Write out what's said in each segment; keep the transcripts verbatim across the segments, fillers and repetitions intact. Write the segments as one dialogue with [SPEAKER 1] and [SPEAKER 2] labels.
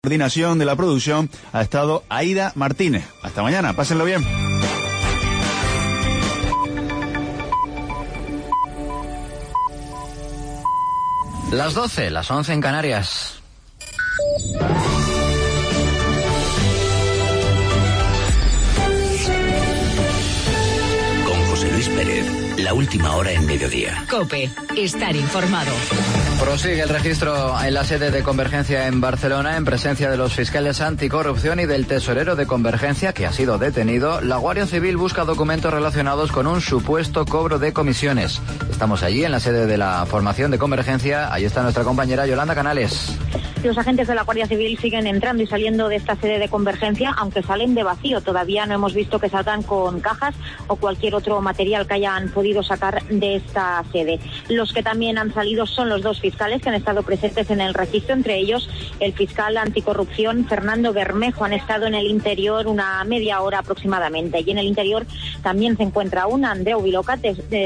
[SPEAKER 1] Coordinación de la producción ha estado Aida Martínez. Hasta mañana, pásenlo bien.
[SPEAKER 2] Las doce, las once en Canarias.
[SPEAKER 3] Con José Luis Pérez, la última hora en mediodía.
[SPEAKER 4] COPE, estar informado.
[SPEAKER 2] Prosigue el registro en la sede de Convergencia en Barcelona en presencia de los fiscales anticorrupción y del tesorero de Convergencia, que ha sido detenido. La Guardia Civil busca documentos relacionados con un supuesto cobro de comisiones. Estamos allí en la sede de la formación de Convergencia. Ahí está nuestra compañera Yolanda Canales.
[SPEAKER 5] Los agentes de la Guardia Civil siguen entrando y saliendo de esta sede de Convergencia, aunque salen de vacío. Todavía no hemos visto que salgan con cajas o cualquier otro material que hayan podido sacar de esta sede. Los que también han salido son los dos fiscales que han estado presentes en el registro, entre ellos el fiscal anticorrupción Fernando Bermejo. Han estado en el interior una media hora aproximadamente, y en el interior también se encuentra aún Andreu Viloca,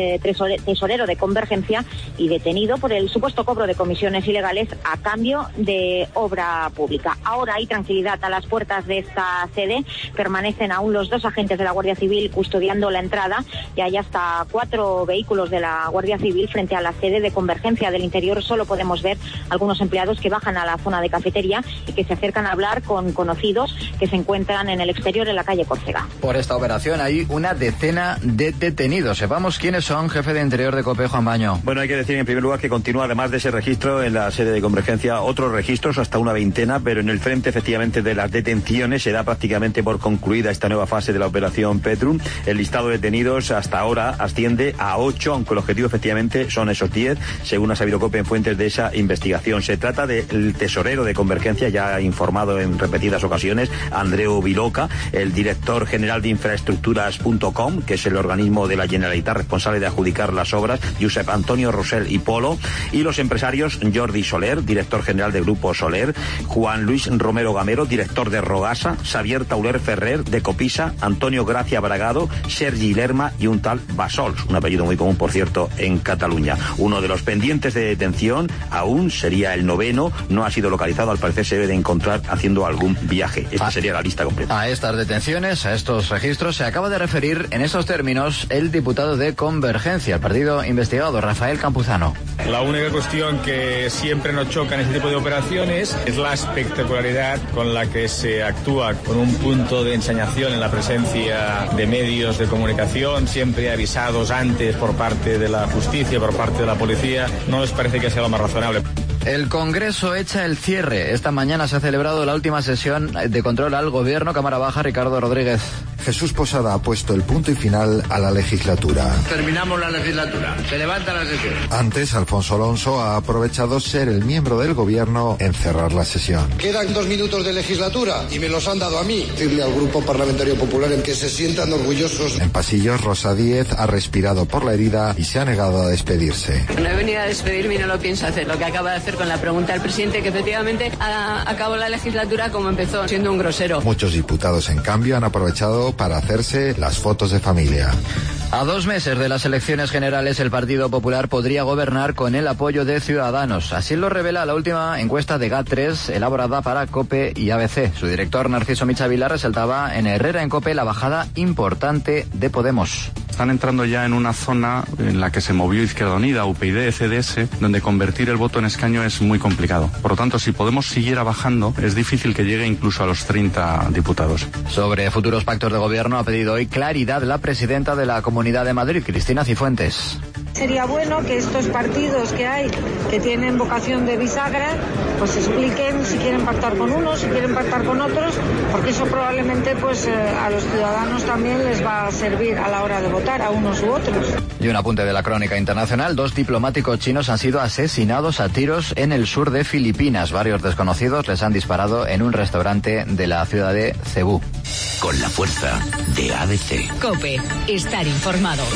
[SPEAKER 5] tesorero de Convergencia y detenido por el supuesto cobro de comisiones ilegales a cambio de obra pública. Ahora hay tranquilidad a las puertas de esta sede. Permanecen aún los dos agentes de la Guardia Civil custodiando la entrada, y hay hasta cuatro vehículos de la Guardia Civil frente a la sede de Convergencia. Del interior solo podemos ver algunos empleados que bajan a la zona de cafetería y que se acercan a hablar con conocidos que se encuentran en el exterior en la calle Córcega.
[SPEAKER 2] Por esta operación hay una decena de detenidos. Sepamos quiénes son. Jefe de Interior de COPE, Juan Baño.
[SPEAKER 6] Bueno, hay que decir en primer lugar que continúa, además de ese registro en la sede de Convergencia, otros registros, hasta una veintena, pero en el frente efectivamente de las detenciones se da prácticamente por concluida esta nueva fase de la operación Petrum. El listado de detenidos hasta ahora asciende a ocho, aunque el objetivo efectivamente son esos diez, según ha sabido COPE en fuentes de esa investigación. Se trata del tesorero de Convergencia, ya ha informado en repetidas ocasiones, Andreu Viloca, el director general de infraestructuras punto com, que es el organismo de la Generalitat responsable de adjudicar las obras, Josep Antonio Rosell y Polo, y los empresarios Jordi Soler, director general de Grupo Soler, Juan Luis Romero Gamero, director de Rogasa, Xavier Tauler Ferrer, de Copisa, Antonio Gracia Bragado, Sergi Lerma y un tal Basols, un apellido muy común, por cierto, en Cataluña. Uno de los pendientes de detención aún sería el noveno, no ha sido localizado, al parecer se debe de encontrar haciendo algún viaje. Esta ah, sería la lista completa.
[SPEAKER 2] A estas detenciones, a estos registros, se acaba de referir en estos términos el diputado de Convergencia, el partido investigado, Rafael Campuzano.
[SPEAKER 7] La única cuestión que siempre nos choca en este tipo de operaciones es la espectacularidad con la que se actúa, con un punto de ensañación en la presencia de medios de comunicación, siempre avisados antes por parte de la justicia, por parte de la policía. No les parece que sea lo más razonable.
[SPEAKER 2] El Congreso echa el cierre. Esta mañana se ha celebrado la última sesión de control al Gobierno. Cámara Baja, Ricardo Rodríguez.
[SPEAKER 8] Jesús Posada ha puesto el punto y final a la legislatura.
[SPEAKER 9] Terminamos la legislatura. Se levanta la sesión.
[SPEAKER 8] Antes, Alfonso Alonso ha aprovechado ser el miembro del Gobierno en cerrar la sesión.
[SPEAKER 10] Quedan dos minutos de legislatura y me los han dado a mí. Decirle al Grupo Parlamentario Popular en que se sientan orgullosos.
[SPEAKER 8] En pasillos, Rosa Díez ha respirado por la herida y se ha negado a despedirse.
[SPEAKER 11] No he venido a despedirme y no lo pienso hacer. Lo que acaba de hacer con la pregunta al presidente, que efectivamente ha, acabó la legislatura como empezó, siendo un grosero.
[SPEAKER 8] Muchos diputados, en cambio, han aprovechado para hacerse las fotos de familia.
[SPEAKER 2] A dos meses de las elecciones generales, el Partido Popular podría gobernar con el apoyo de Ciudadanos. Así lo revela la última encuesta de GAT tres, elaborada para COPE y A B C. Su director, Narciso Michavila, resaltaba en Herrera en COPE la bajada importante de Podemos.
[SPEAKER 12] Están entrando ya en una zona en la que se movió Izquierda Unida, U P YD, C D S, donde convertir el voto en escaño es muy complicado. Por lo tanto, si Podemos siguiera bajando, es difícil que llegue incluso a los treinta diputados.
[SPEAKER 2] Sobre futuros pactos de gobierno ha pedido hoy claridad la presidenta de la Comunidad de Madrid, Cristina Cifuentes.
[SPEAKER 13] Sería bueno que estos partidos que hay, que tienen vocación de bisagra, pues expliquen si quieren pactar con unos, si quieren pactar con otros, porque eso probablemente pues eh, a los ciudadanos también les va a servir a la hora de votar, a unos u otros.
[SPEAKER 2] Y un apunte de la crónica internacional: dos diplomáticos chinos han sido asesinados a tiros en el sur de Filipinas. Varios desconocidos les han disparado en un restaurante de la ciudad de Cebú.
[SPEAKER 3] Con la fuerza de A B C.
[SPEAKER 4] COPE, estar informado.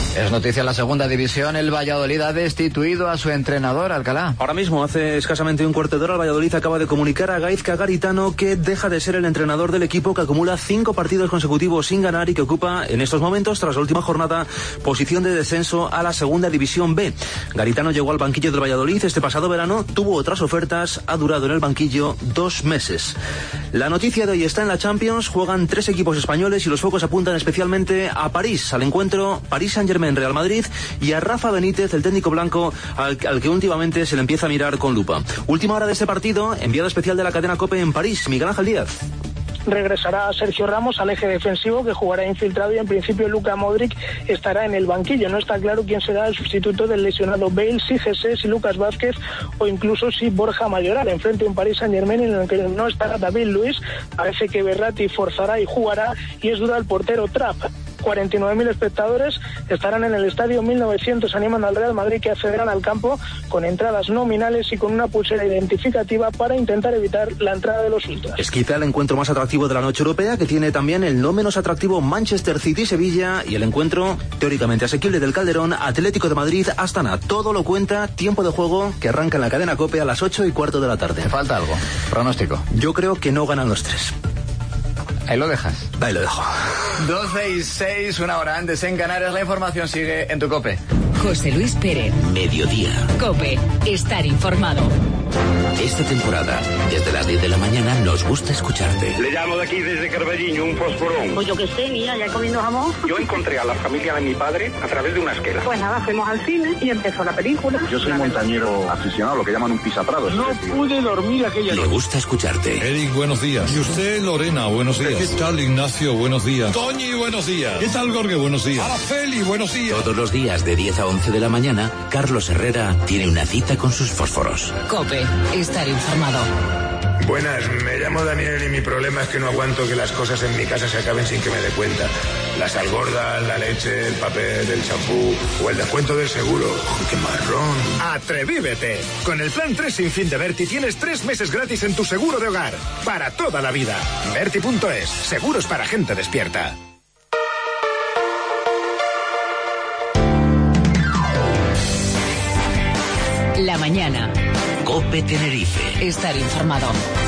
[SPEAKER 2] Es noticia en la segunda división, el Valladolid ha destituido a su entrenador, Alcalá.
[SPEAKER 14] Ahora mismo, hace escasamente un cuarto de hora, el Valladolid acaba de comunicar a Gaizka Garitano que deja de ser el entrenador del equipo, que acumula cinco partidos consecutivos sin ganar y que ocupa en estos momentos, tras la última jornada, posición de descenso a la segunda división B. Garitano llegó al banquillo del Valladolid este pasado verano, tuvo otras ofertas, ha durado en el banquillo dos meses. La noticia de hoy está en la Champions, juegan tres equipos españoles y los focos apuntan especialmente a París, al encuentro París Saint-Germain Real Madrid, y a Rafa Benítez, el técnico blanco, al, al que últimamente se le empieza a mirar con lupa. Última hora de este partido, enviado especial de la cadena COPE en París, Miguel Ángel Díaz.
[SPEAKER 15] Regresará Sergio Ramos al eje defensivo, que jugará infiltrado, y en principio Luka Modric estará en el banquillo. No está claro quién será el sustituto del lesionado Bale, si Jesús, si Lucas Vázquez o incluso si Borja Mayoral. Enfrente un Paris Saint-Germain en el que no estará David Luiz. Parece que Verratti forzará y jugará, y es duda el portero Trapp. cuarenta y nueve mil espectadores estarán en el estadio mil novecientos animando al Real Madrid, que accederán al campo con entradas nominales y con una pulsera identificativa para intentar evitar la entrada de los ultras.
[SPEAKER 14] Es quizá el encuentro más atractivo de la noche europea, que tiene también el no menos atractivo Manchester City-Sevilla y el encuentro teóricamente asequible del Calderón, Atlético de Madrid-Astana. Todo lo cuenta Tiempo de Juego, que arranca en la cadena COPE a las ocho y cuarto de la tarde.
[SPEAKER 2] ¿Te falta algo? Pronóstico.
[SPEAKER 14] Yo creo que no ganan los tres.
[SPEAKER 2] Ahí lo dejas.
[SPEAKER 14] Ahí lo dejo.
[SPEAKER 2] doce y seis, una hora antes en Canarias. La información sigue en tu COPE.
[SPEAKER 4] José Luis Pérez.
[SPEAKER 3] Mediodía.
[SPEAKER 4] COPE. Estar informado.
[SPEAKER 3] Esta temporada, desde las diez de la mañana, nos gusta escucharte.
[SPEAKER 16] Le llamo de aquí desde Carballiño, un fosforón.
[SPEAKER 17] Pues yo qué sé, mira, ya comiendo jamón.
[SPEAKER 16] Yo encontré a la familia de mi padre a través de una esquela.
[SPEAKER 17] Pues nada, fuimos al cine y empezó la película.
[SPEAKER 18] Yo soy montañero aficionado, lo que llaman un pisaprados.
[SPEAKER 16] No pude dormir aquella
[SPEAKER 3] noche. Me gusta escucharte.
[SPEAKER 19] Eric, buenos días. Y usted, Lorena, buenos días. ¿Qué tal, Ignacio? Buenos días. Toñi, buenos días. ¿Qué tal, Jorge? Buenos días. Araceli, buenos días.
[SPEAKER 3] Todos los días de diez a once de la mañana, Carlos Herrera tiene una cita con sus fósforos.
[SPEAKER 4] COPE. Estar informado.
[SPEAKER 20] Buenas, me llamo Daniel y mi problema es que no aguanto que las cosas en mi casa se acaben sin que me dé cuenta. La sal gorda, la leche, el papel, el champú o el descuento del seguro. ¡Oh, qué marrón!
[SPEAKER 21] ¡Atrevívete! Con el plan tres sin fin de Berti tienes tres meses gratis en tu seguro de hogar. Para toda la vida. Berti punto es. Seguros para gente despierta.
[SPEAKER 4] La mañana.
[SPEAKER 3] COPE Tenerife.
[SPEAKER 4] Estar informado.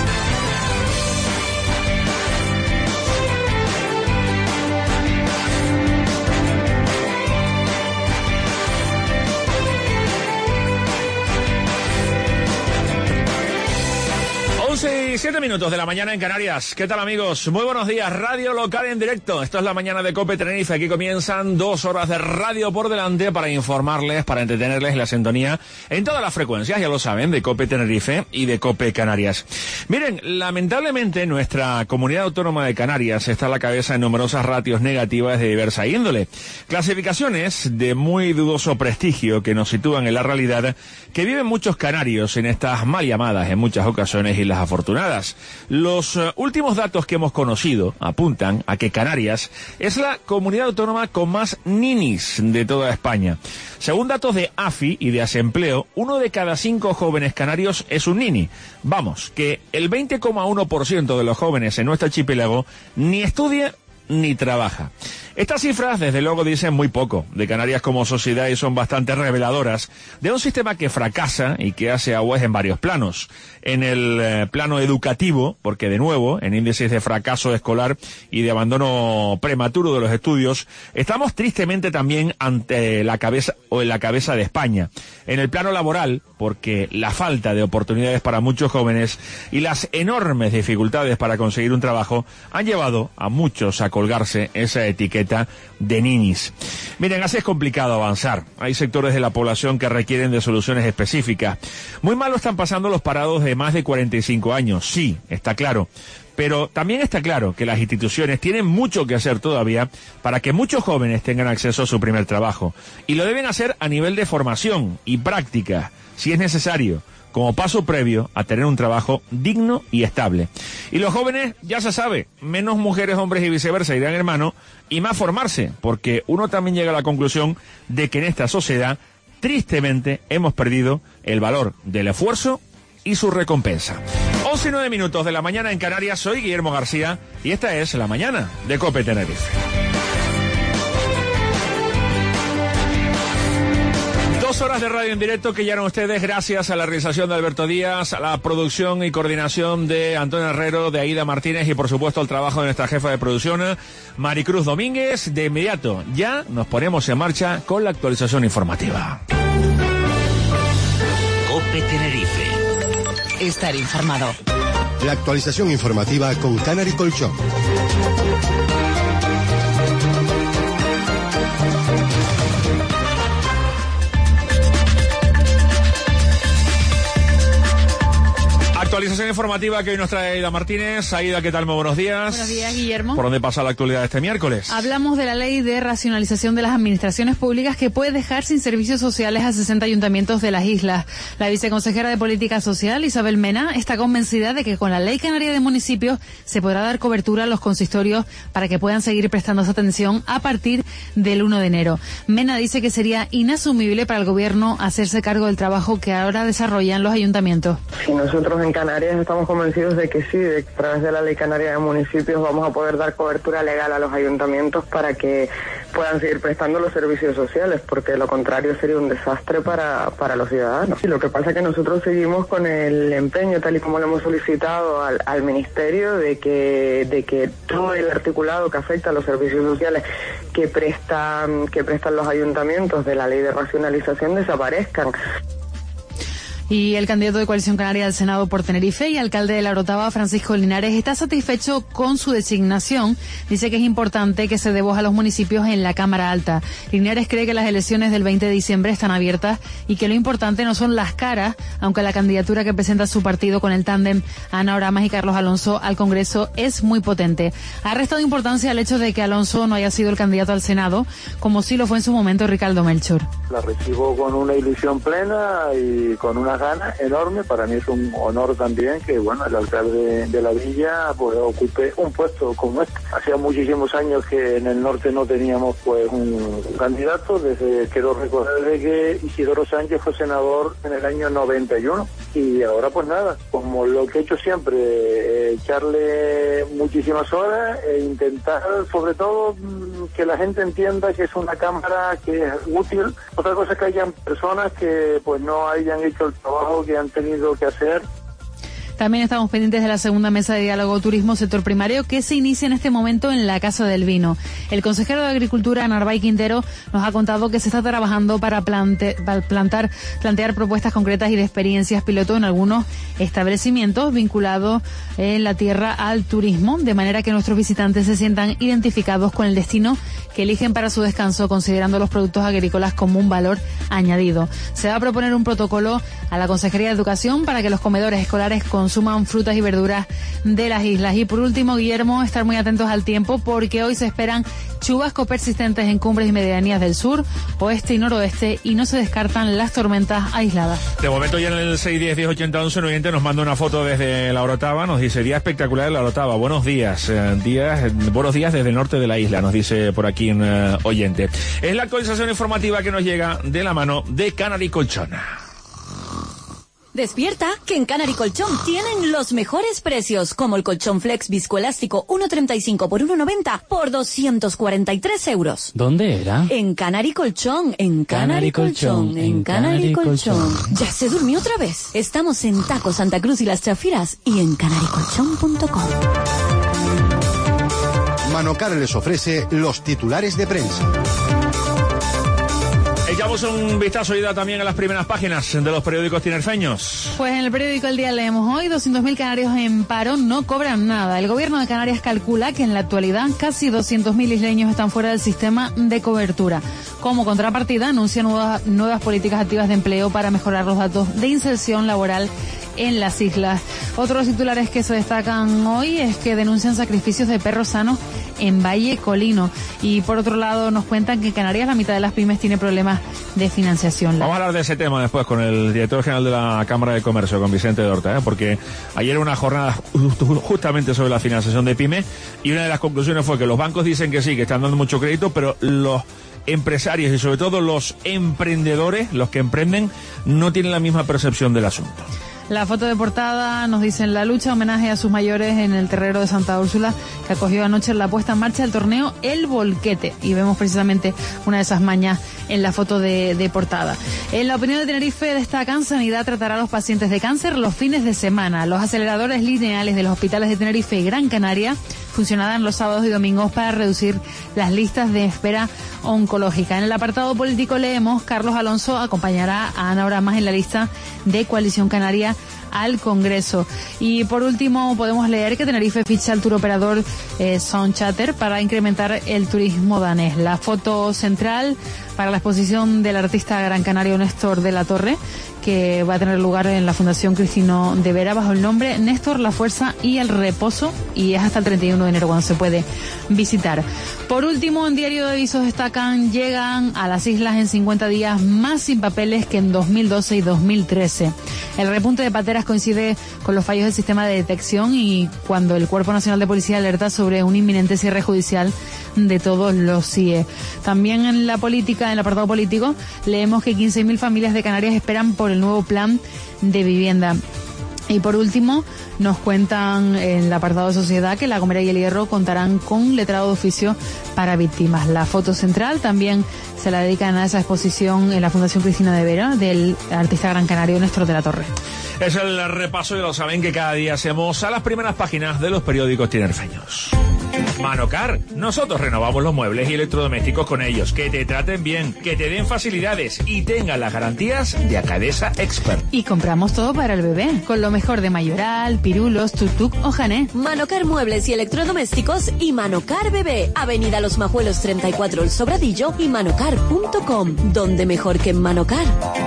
[SPEAKER 22] once y siete minutos de la mañana en Canarias. ¿Qué tal, amigos? Muy buenos días. Radio local en directo. Esto es la mañana de COPE Tenerife. Aquí comienzan dos horas de radio por delante para informarles, para entretenerles la sintonía en todas las frecuencias, ya lo saben, de COPE Tenerife y de COPE Canarias. Miren, lamentablemente nuestra comunidad autónoma de Canarias está a la cabeza en numerosas ratios negativas de diversa índole. Clasificaciones de muy dudoso prestigio que nos sitúan en la realidad que viven muchos canarios en estas mal llamadas en muchas ocasiones islas afortunadas. Los uh, últimos datos que hemos conocido apuntan a que Canarias es la comunidad autónoma con más ninis de toda España. Según datos de AFI y de Asempleo, uno de cada cinco jóvenes canarios es un nini. Vamos, que el veinte coma uno por ciento de los jóvenes en nuestro archipiélago ni estudia ni trabaja. Estas cifras, desde luego, dicen muy poco de Canarias como sociedad y son bastante reveladoras de un sistema que fracasa y que hace aguas en varios planos. En el eh, plano educativo, porque de nuevo, en índices de fracaso escolar y de abandono prematuro de los estudios, estamos tristemente también ante la cabeza o en la cabeza de España. En el plano laboral, porque la falta de oportunidades para muchos jóvenes y las enormes dificultades para conseguir un trabajo han llevado a muchos a colgarse esa etiqueta de ninis. Miren, así es complicado avanzar. Hay sectores de la población que requieren de soluciones específicas. Muy mal lo están pasando los parados de más de cuarenta y cinco años, sí, está claro. Pero también está claro que las instituciones tienen mucho que hacer todavía para que muchos jóvenes tengan acceso a su primer trabajo. Y lo deben hacer a nivel de formación y práctica, si es necesario, como paso previo a tener un trabajo digno y estable. Y los jóvenes, ya se sabe, menos mujeres, hombres y viceversa irán hermano, y más formarse, porque uno también llega a la conclusión de que en esta sociedad, tristemente, hemos perdido el valor del esfuerzo y su recompensa. once y nueve minutos de la mañana en Canarias, soy Guillermo García, y esta es la mañana de COPE Tenerife. horas de radio en directo que llegan ustedes gracias a la realización de Alberto Díaz, a la producción y coordinación de Antonio Herrero, de Aida Martínez y por supuesto al trabajo de nuestra jefa de producción, Maricruz Domínguez. De inmediato ya nos ponemos en marcha con la actualización informativa.
[SPEAKER 3] COPE Tenerife.
[SPEAKER 4] Estar informado.
[SPEAKER 1] La actualización informativa con Canary Colchón.
[SPEAKER 22] Actualización informativa que hoy nos trae Aida Martínez. Aida, ¿qué tal? Muy buenos días.
[SPEAKER 5] Buenos días, Guillermo.
[SPEAKER 22] ¿Por dónde pasa la actualidad de este miércoles?
[SPEAKER 5] Hablamos de la ley de racionalización de las administraciones públicas que puede dejar sin servicios sociales a sesenta ayuntamientos de las islas. La viceconsejera de Política Social, Isabel Mena, está convencida de que con la Ley Canaria de Municipios se podrá dar cobertura a los consistorios para que puedan seguir prestando atención a partir del uno de enero. Mena dice que sería inasumible para el gobierno hacerse cargo del trabajo que ahora desarrollan los ayuntamientos.
[SPEAKER 23] Si nosotros en Canarias estamos convencidos de que sí, de que a través de la Ley Canaria de Municipios vamos a poder dar cobertura legal a los ayuntamientos para que puedan seguir prestando los servicios sociales, porque lo contrario sería un desastre para, para los ciudadanos. Y lo que pasa es que nosotros seguimos con el empeño, tal y como lo hemos solicitado al, al Ministerio, de que, de que todo el articulado que afecta a los servicios sociales que prestan, que prestan los ayuntamientos de la Ley de Racionalización desaparezcan.
[SPEAKER 5] Y el candidato de Coalición Canaria al Senado por Tenerife y alcalde de La Orotava, Francisco Linares, está satisfecho con su designación. Dice que es importante que se dé voz a los municipios en la Cámara Alta. Linares cree que las elecciones del veinte de diciembre están abiertas y que lo importante no son las caras, aunque la candidatura que presenta su partido con el tándem Ana Oramas y Carlos Alonso al Congreso es muy potente. Ha restado importancia al hecho de que Alonso no haya sido el candidato al Senado, como sí lo fue en su momento Ricardo Melchor.
[SPEAKER 24] La recibo con una ilusión plena y con una gana enorme. Para mí es un honor también que, bueno, el alcalde de la villa pues ocupe un puesto como este. Hacía muchísimos años que en el norte no teníamos pues un candidato, desde quiero recordar de que Isidoro Sánchez fue senador en el año noventa y uno y ahora pues nada, como lo que he hecho siempre, eh, echarle muchísimas horas e intentar sobre todo que la gente entienda que es una cámara que es útil. Otra cosa es que hayan personas que pues no hayan hecho el trabajo que han tenido que hacer.
[SPEAKER 5] También estamos pendientes de la segunda mesa de diálogo turismo sector primario que se inicia en este momento en la Casa del Vino. El consejero de Agricultura, Narbay Quintero, nos ha contado que se está trabajando para, plante, para plantar, plantear propuestas concretas y de experiencias piloto en algunos establecimientos vinculados en la tierra al turismo, de manera que nuestros visitantes se sientan identificados con el destino que eligen para su descanso, considerando los productos agrícolas como un valor añadido. Se va a proponer un protocolo a la Consejería de Educación para que los comedores escolares consuman frutas y verduras de las islas. Y por último, Guillermo, estar muy atentos al tiempo porque hoy se esperan chubascos persistentes en cumbres y medianías del sur, oeste y noroeste, y no se descartan las tormentas aisladas.
[SPEAKER 22] De momento ya en el seis diez diez ochenta once un oyente nos manda una foto desde La Orotava, nos dice día espectacular en La Orotava, buenos días, eh, días, buenos días desde el norte de la isla, nos dice por aquí un uh, oyente. Es la actualización informativa que nos llega de la mano de Canary Colchón.
[SPEAKER 25] Despierta, que en Canary Colchón tienen los mejores precios, como el colchón flex viscoelástico uno treinta y cinco por uno noventa por doscientos cuarenta y tres euros.
[SPEAKER 26] ¿Dónde era?
[SPEAKER 25] En Canary Colchón, en Canary, Canary Colchón, Colchón, en Canary Colchón. Colchón. Ya se durmió otra vez. Estamos en Taco Santa Cruz y Las Chafiras y en canary colchón punto com.
[SPEAKER 1] Manocar les ofrece los titulares de prensa.
[SPEAKER 22] Echamos un vistazo, Ida, también a las primeras páginas de los periódicos tinerfeños.
[SPEAKER 5] Pues en el periódico El Día leemos hoy, doscientos mil canarios en paro no cobran nada. El gobierno de Canarias calcula que en la actualidad casi doscientos mil isleños están fuera del sistema de cobertura. Como contrapartida, anuncia nuevas, nuevas políticas activas de empleo para mejorar los datos de inserción laboral en las islas. Otros titulares que se destacan hoy es que denuncian sacrificios de perros sanos en Valle Colino. Y por otro lado nos cuentan que en Canarias la mitad de las pymes tiene problemas de financiación.
[SPEAKER 22] Vamos a hablar de ese tema después con el director general de la Cámara de Comercio, con Vicente Dorta, ¿eh? porque ayer una jornada justamente sobre la financiación de pymes y una de las conclusiones fue que los bancos dicen que sí, que están dando mucho crédito, pero los empresarios y sobre todo los emprendedores, los que emprenden, no tienen la misma percepción del asunto.
[SPEAKER 5] La foto de portada nos dicen la lucha homenaje a sus mayores en el terrero de Santa Úrsula, que acogió anoche la puesta en marcha del torneo El Volquete. Y vemos precisamente una de esas mañas en la foto de, de portada. En la opinión de Tenerife destacan: Sanidad tratará a los pacientes de cáncer los fines de semana. Los aceleradores lineales de los hospitales de Tenerife y Gran Canaria funcionarán los sábados y domingos para reducir las listas de espera oncológica. En el apartado político leemos: Carlos Alonso acompañará a Ana Oramas en la lista de Coalición Canaria al Congreso. Y por último podemos leer que Tenerife ficha al turoperador eh, Sun Chatter para incrementar el turismo danés. La foto central para la exposición del artista gran canario Néstor de la Torre, que va a tener lugar en la Fundación Cristino de Vera bajo el nombre Néstor, la Fuerza y el Reposo, y es hasta el treinta y uno de enero cuando se puede visitar. Por último, en Diario de Avisos destacan: llegan a las islas en cincuenta días más sin papeles que en dos mil doce y dos mil trece. El repunte de pateras coincide con los fallos del sistema de detección y cuando el Cuerpo Nacional de Policía alerta sobre un inminente cierre judicial de todos los C I E. También en la política, en el apartado político, leemos que quince mil familias de Canarias esperan por el nuevo plan de vivienda. Y por último, nos cuentan en el apartado de sociedad que La Gomera y el Hierro contarán con letrado de oficio para víctimas. La foto central también se la dedican a esa exposición en la Fundación Cristina de Vera del artista gran canario Néstor de la Torre.
[SPEAKER 22] Es el repaso, y lo saben, que cada día hacemos a las primeras páginas de los periódicos tinerfeños. Manocar, nosotros renovamos los muebles y electrodomésticos con ellos. Que te traten bien, que te den facilidades y tengan las garantías de Acadesa Expert.
[SPEAKER 5] Y compramos todo para el bebé, con lo mejor de Mayoral, Pirulos, Tutuk o Jané.
[SPEAKER 25] Manocar Muebles y Electrodomésticos y Manocar Bebé. Avenida Los Majuelos treinta y cuatro El Sobradillo y manocar punto com. ¿Dónde mejor que en Manocar?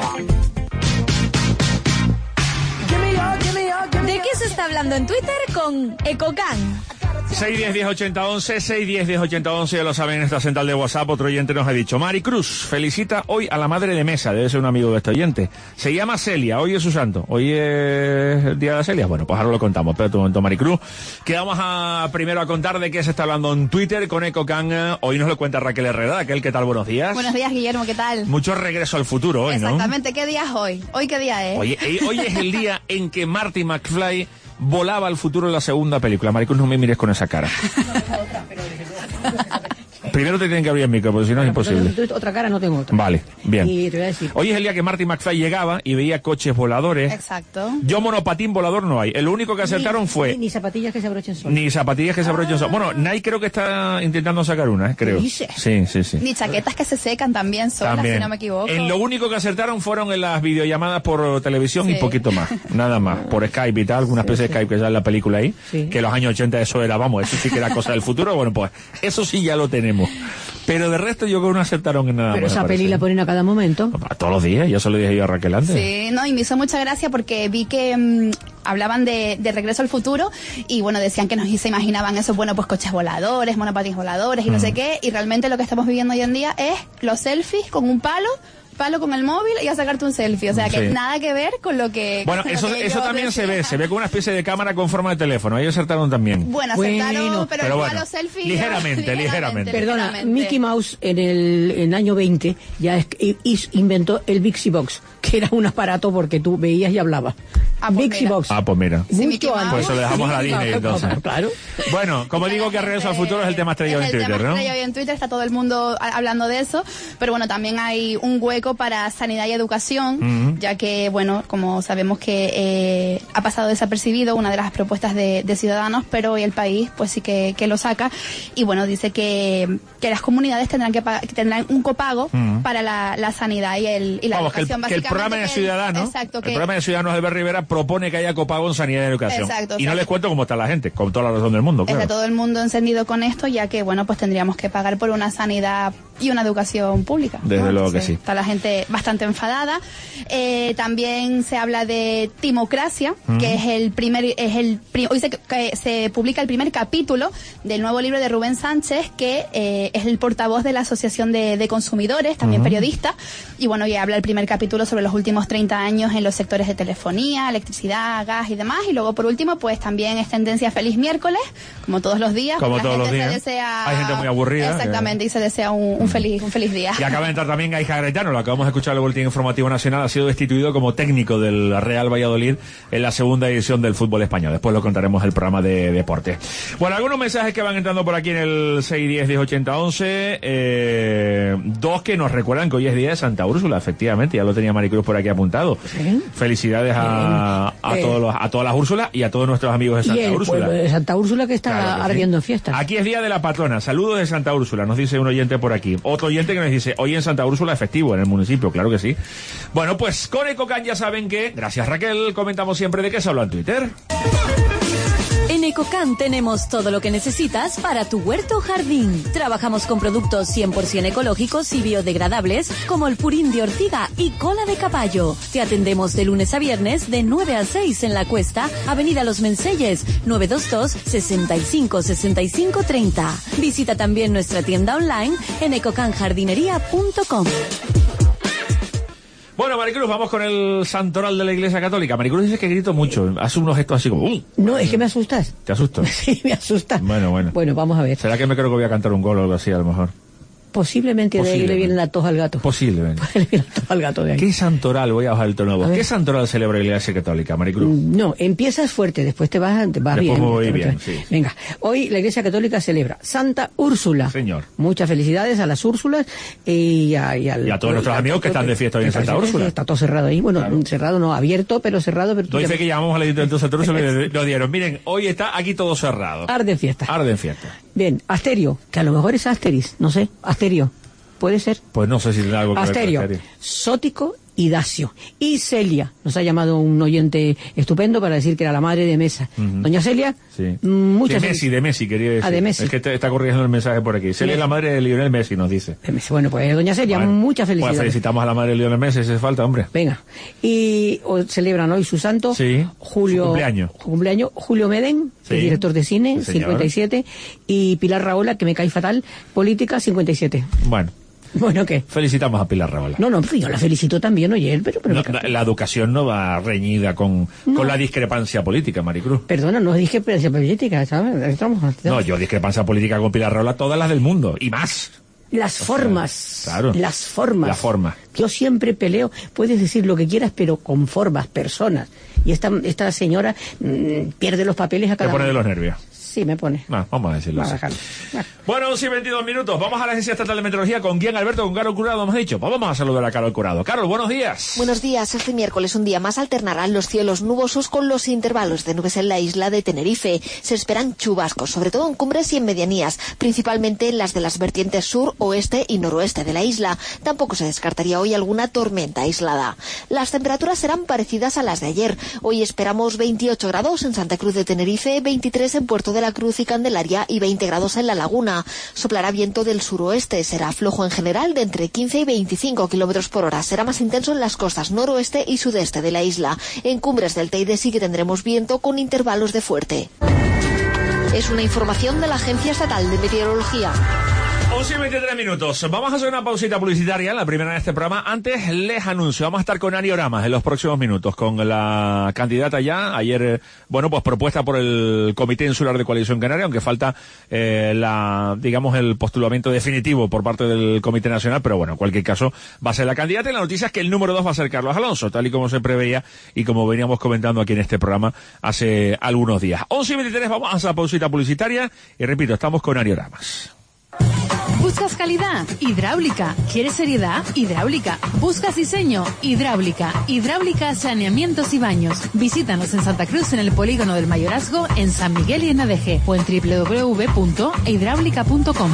[SPEAKER 25] ¿De qué se está hablando en Twitter con Ecocan?
[SPEAKER 22] seis diez diez ochenta once, seis diez diez ochenta once, ya lo saben, en esta central de WhatsApp. Otro oyente nos ha dicho: Mari Cruz felicita hoy a la madre de mesa, debe ser un amigo de este oyente. Se llama Celia, hoy es su santo, hoy es el día de Celia. Bueno, pues ahora lo contamos, espera un momento, Mari Cruz, que vamos a primero a contar de qué se está hablando en Twitter con EcoCan. Hoy nos lo cuenta Raquel Herrera. Raquel, ¿qué tal? Buenos días.
[SPEAKER 6] Buenos días, Guillermo, ¿qué tal?
[SPEAKER 22] Mucho regreso al futuro hoy, ¿no?
[SPEAKER 6] Exactamente, ¿qué día es hoy? ¿Hoy qué día es?
[SPEAKER 22] Hoy, hoy es el día en que Marty McFly volaba al futuro en la segunda película. Maricruz, no me mires con esa cara. Primero te tienen que abrir el micro, porque si no es imposible.
[SPEAKER 7] Otra cara no tengo otra.
[SPEAKER 22] Vale, bien.
[SPEAKER 7] Y te voy a decir.
[SPEAKER 22] Hoy es el día que Marty McFly llegaba y veía coches voladores.
[SPEAKER 6] Exacto.
[SPEAKER 22] Yo monopatín volador no hay. El único que acertaron
[SPEAKER 7] ni,
[SPEAKER 22] fue...
[SPEAKER 7] Ni, ni zapatillas que se abrochen solas.
[SPEAKER 22] Ni zapatillas que se abrochen solas. Bueno, Nike creo que está intentando sacar una, ¿eh? Creo.
[SPEAKER 7] ¿Qué dices?
[SPEAKER 22] Sí, sí, sí.
[SPEAKER 6] Ni chaquetas que se secan también solas,
[SPEAKER 22] también.
[SPEAKER 6] Si no me equivoco.
[SPEAKER 22] En lo único que acertaron fueron en las videollamadas por televisión, sí, y poquito más. Nada más. Por Skype y tal, alguna especie sí, de Skype que ya en la película ahí. Sí. Que los años ochenta eso era, vamos, eso sí que era cosa del futuro. Bueno, pues eso sí ya lo tenemos. Pero de resto yo creo que no acertaron en nada.
[SPEAKER 7] Pero esa peli la ponen a cada momento.
[SPEAKER 22] A todos los días, ya se lo dije yo a Raquel antes.
[SPEAKER 6] Sí, no, y me hizo mucha gracia porque vi que mmm, hablaban de, de Regreso al Futuro y bueno, decían que nos se imaginaban esos, bueno, pues coches voladores, monopatines voladores y mm. no sé qué, y realmente lo que estamos viviendo hoy en día es los selfies con un palo, palo con el móvil y a sacarte un selfie, o sea que sí, nada que ver con lo que...
[SPEAKER 22] Bueno,
[SPEAKER 6] con
[SPEAKER 22] eso,
[SPEAKER 6] lo que
[SPEAKER 22] eso también se ve, se ve con una especie de cámara con forma de teléfono, ahí acertaron también.
[SPEAKER 6] Bueno, acertaron,
[SPEAKER 7] bueno,
[SPEAKER 6] pero,
[SPEAKER 22] pero
[SPEAKER 6] el
[SPEAKER 22] bueno,
[SPEAKER 6] palo selfie...
[SPEAKER 22] Ligeramente, ligeramente.
[SPEAKER 7] Perdona, Mickey Mouse en el, en el año veinte ya es, is, inventó el Bixi Box, que era un aparato porque tú veías y hablabas.
[SPEAKER 6] Ah, pues
[SPEAKER 7] Bixi Box.
[SPEAKER 22] Ah, pues mira.
[SPEAKER 7] Sí, mucho
[SPEAKER 22] antes. Pues eso lo dejamos a la Disney entonces.
[SPEAKER 7] Claro.
[SPEAKER 22] Bueno, como digo que Regreso al Futuro es el tema estrellado en Twitter, ¿no?
[SPEAKER 6] Es el tema estrellado en Twitter, está todo el mundo hablando de eso, pero bueno, también hay un hueco para sanidad y educación, uh-huh, ya que, bueno, como sabemos que eh, ha pasado desapercibido una de las propuestas de, de Ciudadanos, pero hoy el país pues sí que, que lo saca, y bueno, dice que, que las comunidades tendrán que, que tendrán un copago uh-huh para la, la sanidad y, el, y la
[SPEAKER 22] Vamos,
[SPEAKER 6] educación.
[SPEAKER 22] Que el, que el programa de Ciudadanos, exacto, que el programa de Ciudadanos de Albert Rivera propone que haya copago en sanidad y educación.
[SPEAKER 6] Exacto,
[SPEAKER 22] y
[SPEAKER 6] exacto.
[SPEAKER 22] No les cuento cómo está la gente, con toda la razón del mundo, claro.
[SPEAKER 6] Está todo el mundo encendido con esto, ya que, bueno, pues tendríamos que pagar por una sanidad y una educación pública.
[SPEAKER 22] Desde
[SPEAKER 6] ¿no?
[SPEAKER 22] luego
[SPEAKER 6] Entonces,
[SPEAKER 22] que sí.
[SPEAKER 6] Está la gente bastante enfadada. Eh, también se habla de Timocracia, uh-huh, que es el primer, es el hoy se, que se publica el primer capítulo del nuevo libro de Rubén Sánchez, que eh, es el portavoz de la Asociación de, de Consumidores, también uh-huh periodista, y bueno, ya habla el primer capítulo sobre los últimos treinta años en los sectores de telefonía, electricidad, gas y demás, y luego por último, pues también es tendencia Feliz Miércoles, como todos los días.
[SPEAKER 22] Como todos los días.
[SPEAKER 6] Desea,
[SPEAKER 22] hay gente muy aburrida.
[SPEAKER 6] Exactamente, eh. y se desea un, un feliz, un feliz día.
[SPEAKER 22] Y acaba de entrar también Gaizka Garitano, lo acabamos de escuchar en el Boletín Informativo Nacional, ha sido destituido como técnico del Real Valladolid en la segunda edición del fútbol español. Después lo contaremos en el programa de deporte. Bueno, algunos mensajes que van entrando por aquí en el seis diez diez ochenta once, eh, dos que nos recuerdan que hoy es día de Santa Úrsula, efectivamente, ya lo tenía Maricruz por aquí apuntado. ¿Sí? Felicidades a, a,
[SPEAKER 7] eh,
[SPEAKER 22] todos los, a todas las Úrsulas y a todos nuestros amigos de Santa
[SPEAKER 7] y el
[SPEAKER 22] Úrsula.
[SPEAKER 7] pueblo de Santa Úrsula que está
[SPEAKER 22] Claro que
[SPEAKER 7] ardiendo
[SPEAKER 22] sí.
[SPEAKER 7] en fiesta.
[SPEAKER 22] Aquí es día de la patrona, saludos de Santa Úrsula, nos dice un oyente por aquí. Otro oyente que nos dice, hoy en Santa Úrsula es festivo en el municipio, claro que sí. Bueno, pues con Ecocan ya saben que, gracias Raquel, comentamos siempre de qué se habla en Twitter.
[SPEAKER 25] En Ecocan tenemos todo lo que necesitas para tu huerto o jardín. Trabajamos con productos cien por ciento ecológicos y biodegradables como el purín de ortiga y cola de caballo. Te atendemos de lunes a viernes de nueve a seis en La Cuesta, Avenida Los Menseyes, nueve dos dos, sesenta y cinco, sesenta y cinco, treinta. Visita también nuestra tienda online en ecocan jardinería punto com.
[SPEAKER 22] Bueno, Maricruz, vamos con el santoral de la Iglesia Católica. Maricruz dice que grito mucho, hace unos gestos así como... Uh,
[SPEAKER 7] no, es que me asustas.
[SPEAKER 22] ¿Te asusto?
[SPEAKER 7] Sí, me asusta.
[SPEAKER 22] Bueno, bueno.
[SPEAKER 7] Bueno, vamos a ver.
[SPEAKER 22] ¿Será que me creo que voy a cantar un gol o algo así a lo mejor?
[SPEAKER 7] Posiblemente, Posiblemente. de ahí le viene la tos al gato.
[SPEAKER 22] Posiblemente.
[SPEAKER 7] Le viene la tos al gato de ahí.
[SPEAKER 22] ¿Qué santoral, voy a bajar el tono de voz, ¿qué santoral celebra la Iglesia Católica, Maricruz?
[SPEAKER 7] No, empiezas fuerte, después te vas, te vas
[SPEAKER 22] después
[SPEAKER 7] bien.
[SPEAKER 22] Me voy bien, sí.
[SPEAKER 7] Venga, hoy la Iglesia Católica celebra Santa Úrsula.
[SPEAKER 22] Señor.
[SPEAKER 7] Muchas felicidades a las Úrsulas y a, y al,
[SPEAKER 22] y a todos nuestros amigos que están de fiesta hoy en Santa Úrsula.
[SPEAKER 7] Está todo cerrado ahí, bueno, claro. Cerrado no, abierto, pero cerrado. Pero
[SPEAKER 22] Doy fe que llamamos a la Iglesia de Santa Úrsula y nos dieron, miren, hoy está aquí todo cerrado.
[SPEAKER 7] Arde fiesta.
[SPEAKER 22] Arde fiesta.
[SPEAKER 7] Bien, Asterio, que a lo mejor es Asteris, no sé, Asterio. ¿Puede ser?
[SPEAKER 22] Pues no sé si tiene algo que
[SPEAKER 7] Asterio,
[SPEAKER 22] ver con Asterio.
[SPEAKER 7] Sótico y Dacio. Y Celia, nos ha llamado un oyente estupendo para decir que era la madre de Mesa. Uh-huh. Doña Celia,
[SPEAKER 22] sí.
[SPEAKER 7] muchas
[SPEAKER 22] De Messi, de Messi, quería decir.
[SPEAKER 7] Ah, de Messi.
[SPEAKER 22] Es que está corrigiendo el mensaje por aquí. Celia es la madre de Lionel Messi, nos dice.
[SPEAKER 7] De Messi. Bueno, pues doña Celia, bueno, muchas felicidades.
[SPEAKER 22] Pues felicitamos a la madre de Lionel Messi, si hace falta, hombre.
[SPEAKER 7] Venga. Y o, celebran hoy su santo.
[SPEAKER 22] Sí.
[SPEAKER 7] Julio.
[SPEAKER 22] Su cumpleaños.
[SPEAKER 7] Cumpleaños. Julio Meden, sí. Que es director de cine, sí, cincuenta y siete. Y Pilar Raola, que me cae fatal, política, cincuenta y siete.
[SPEAKER 22] Bueno.
[SPEAKER 7] Bueno, ¿qué?
[SPEAKER 22] Felicitamos a Pilar Raola.
[SPEAKER 7] No, no, yo la felicito también, oye, pero... pero
[SPEAKER 22] no, la, la educación no va reñida con, no. con la discrepancia política, Maricruz.
[SPEAKER 7] Perdona, no es discrepancia política, ¿sabes? Estamos, estamos...
[SPEAKER 22] No, yo discrepancia política con Pilar Raola, todas las del mundo, y más.
[SPEAKER 7] Las formas.
[SPEAKER 22] Claro.
[SPEAKER 7] Las formas.
[SPEAKER 22] La forma.
[SPEAKER 7] Yo siempre peleo, puedes decir lo que quieras, pero con formas, personas. Y esta, esta señora mmm, pierde los papeles a cada
[SPEAKER 22] uno. Me pone
[SPEAKER 7] uno.
[SPEAKER 22] de los nervios.
[SPEAKER 7] Sí, me pone.
[SPEAKER 22] No, vamos a decirlo así. Bueno, once y veintidós minutos. Vamos a la Agencia Estatal de Meteorología. ¿Con quién, Alberto? Con Carol Curado, hemos dicho. Pues vamos a saludar a Carol Curado. Carol, buenos días.
[SPEAKER 8] Buenos días. Este miércoles, un día más, alternarán los cielos nubosos con los intervalos de nubes en la isla de Tenerife. Se esperan chubascos, sobre todo en cumbres y en medianías, principalmente en las de las vertientes sur, oeste y noroeste de la isla. Tampoco se descartaría hoy alguna tormenta aislada. Las temperaturas serán parecidas a las de ayer. Hoy esperamos veintiocho grados en Santa Cruz de Tenerife, veintitrés en Puerto de la Cruz y Candelaria, y veinte grados en La Laguna. Soplará viento del suroeste, será flojo en general de entre quince y veinticinco kilómetros por hora. Será más intenso en las costas noroeste y sudeste de la isla. En cumbres del Teide sí que tendremos viento con intervalos de fuerte. Es una información de la Agencia Estatal de Meteorología.
[SPEAKER 22] once y veintitrés minutos. Vamos a hacer una pausita publicitaria, la primera en este programa. Antes les anuncio, vamos a estar con Ani Oramas en los próximos minutos, con la candidata ya, ayer, bueno, pues propuesta por el Comité Insular de Coalición Canaria, aunque falta eh, la, digamos, el postulamiento definitivo por parte del Comité Nacional, pero bueno, en cualquier caso va a ser la candidata, y la noticia es que el número dos va a ser Carlos Alonso, tal y como se preveía y como veníamos comentando aquí en este programa hace algunos días. once y veintitrés, vamos a hacer la pausita publicitaria, y repito, estamos con Ani Oramas.
[SPEAKER 5] ¿Buscas calidad? Hidráulica. ¿Quieres seriedad? Hidráulica. ¿Buscas diseño? Hidráulica. Hidráulica, saneamientos y baños. Visítanos en Santa Cruz, en el Polígono del Mayorazgo, en San Miguel y en Adeje, o en doble u doble u doble u punto hidráulica punto com.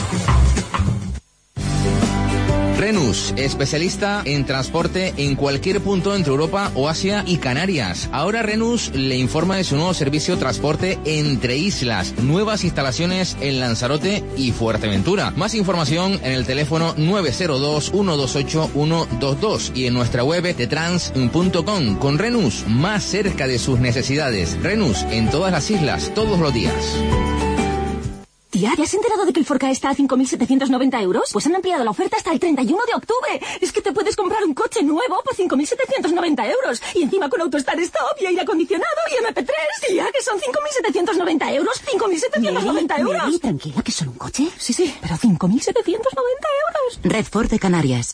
[SPEAKER 9] Renus, especialista en transporte en cualquier punto entre Europa o Asia y Canarias. Ahora Renus le informa de su nuevo servicio transporte entre islas. Nuevas instalaciones en Lanzarote y Fuerteventura. Más información en el teléfono nueve cero dos, uno dos ocho, uno dos dos y en nuestra web tetrans punto com. Con Renus, más cerca de sus necesidades. Renus, en todas las islas, todos los días.
[SPEAKER 10] Tía, ¿te has enterado de que el Forca está a cinco mil setecientos noventa euros? Pues han ampliado la oferta hasta el treinta y uno de octubre. Es que te puedes comprar un coche nuevo por cinco mil setecientos noventa euros. Y encima con AutoStart Stop y aire acondicionado y eme pe tres. Tía, que son cinco mil setecientos noventa euros. cinco mil setecientos noventa euros. Mary, tranquila, que solo un coche. Sí, sí, pero cinco mil setecientos noventa euros.
[SPEAKER 4] Red Ford de Canarias.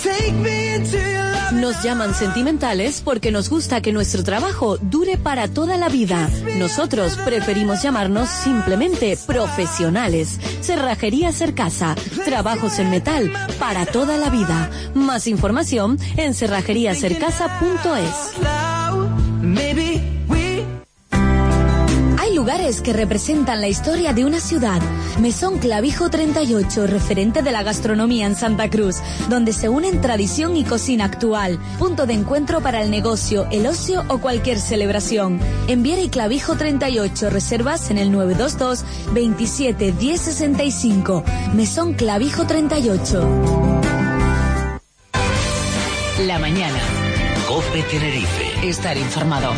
[SPEAKER 25] Nos llaman sentimentales porque nos gusta que nuestro trabajo dure para toda la vida. Nosotros preferimos llamarnos simplemente profesionales. Cerrajería Cercasa. Trabajos en metal para toda la vida. Más información en cerrajería cercasa punto es. Hay lugares que representan la historia de una ciudad. Mesón Clavijo treinta y ocho, referente de la gastronomía en Santa Cruz, donde se unen tradición y cocina actual. Punto de encuentro para el negocio, el ocio o cualquier celebración. En Viera y Clavijo treinta y ocho, reservas en el nueve dos dos, veintisiete, diez sesenta y cinco. Mesón Clavijo treinta y ocho.
[SPEAKER 4] La mañana.
[SPEAKER 3] COPE Tenerife.
[SPEAKER 4] Estar informado.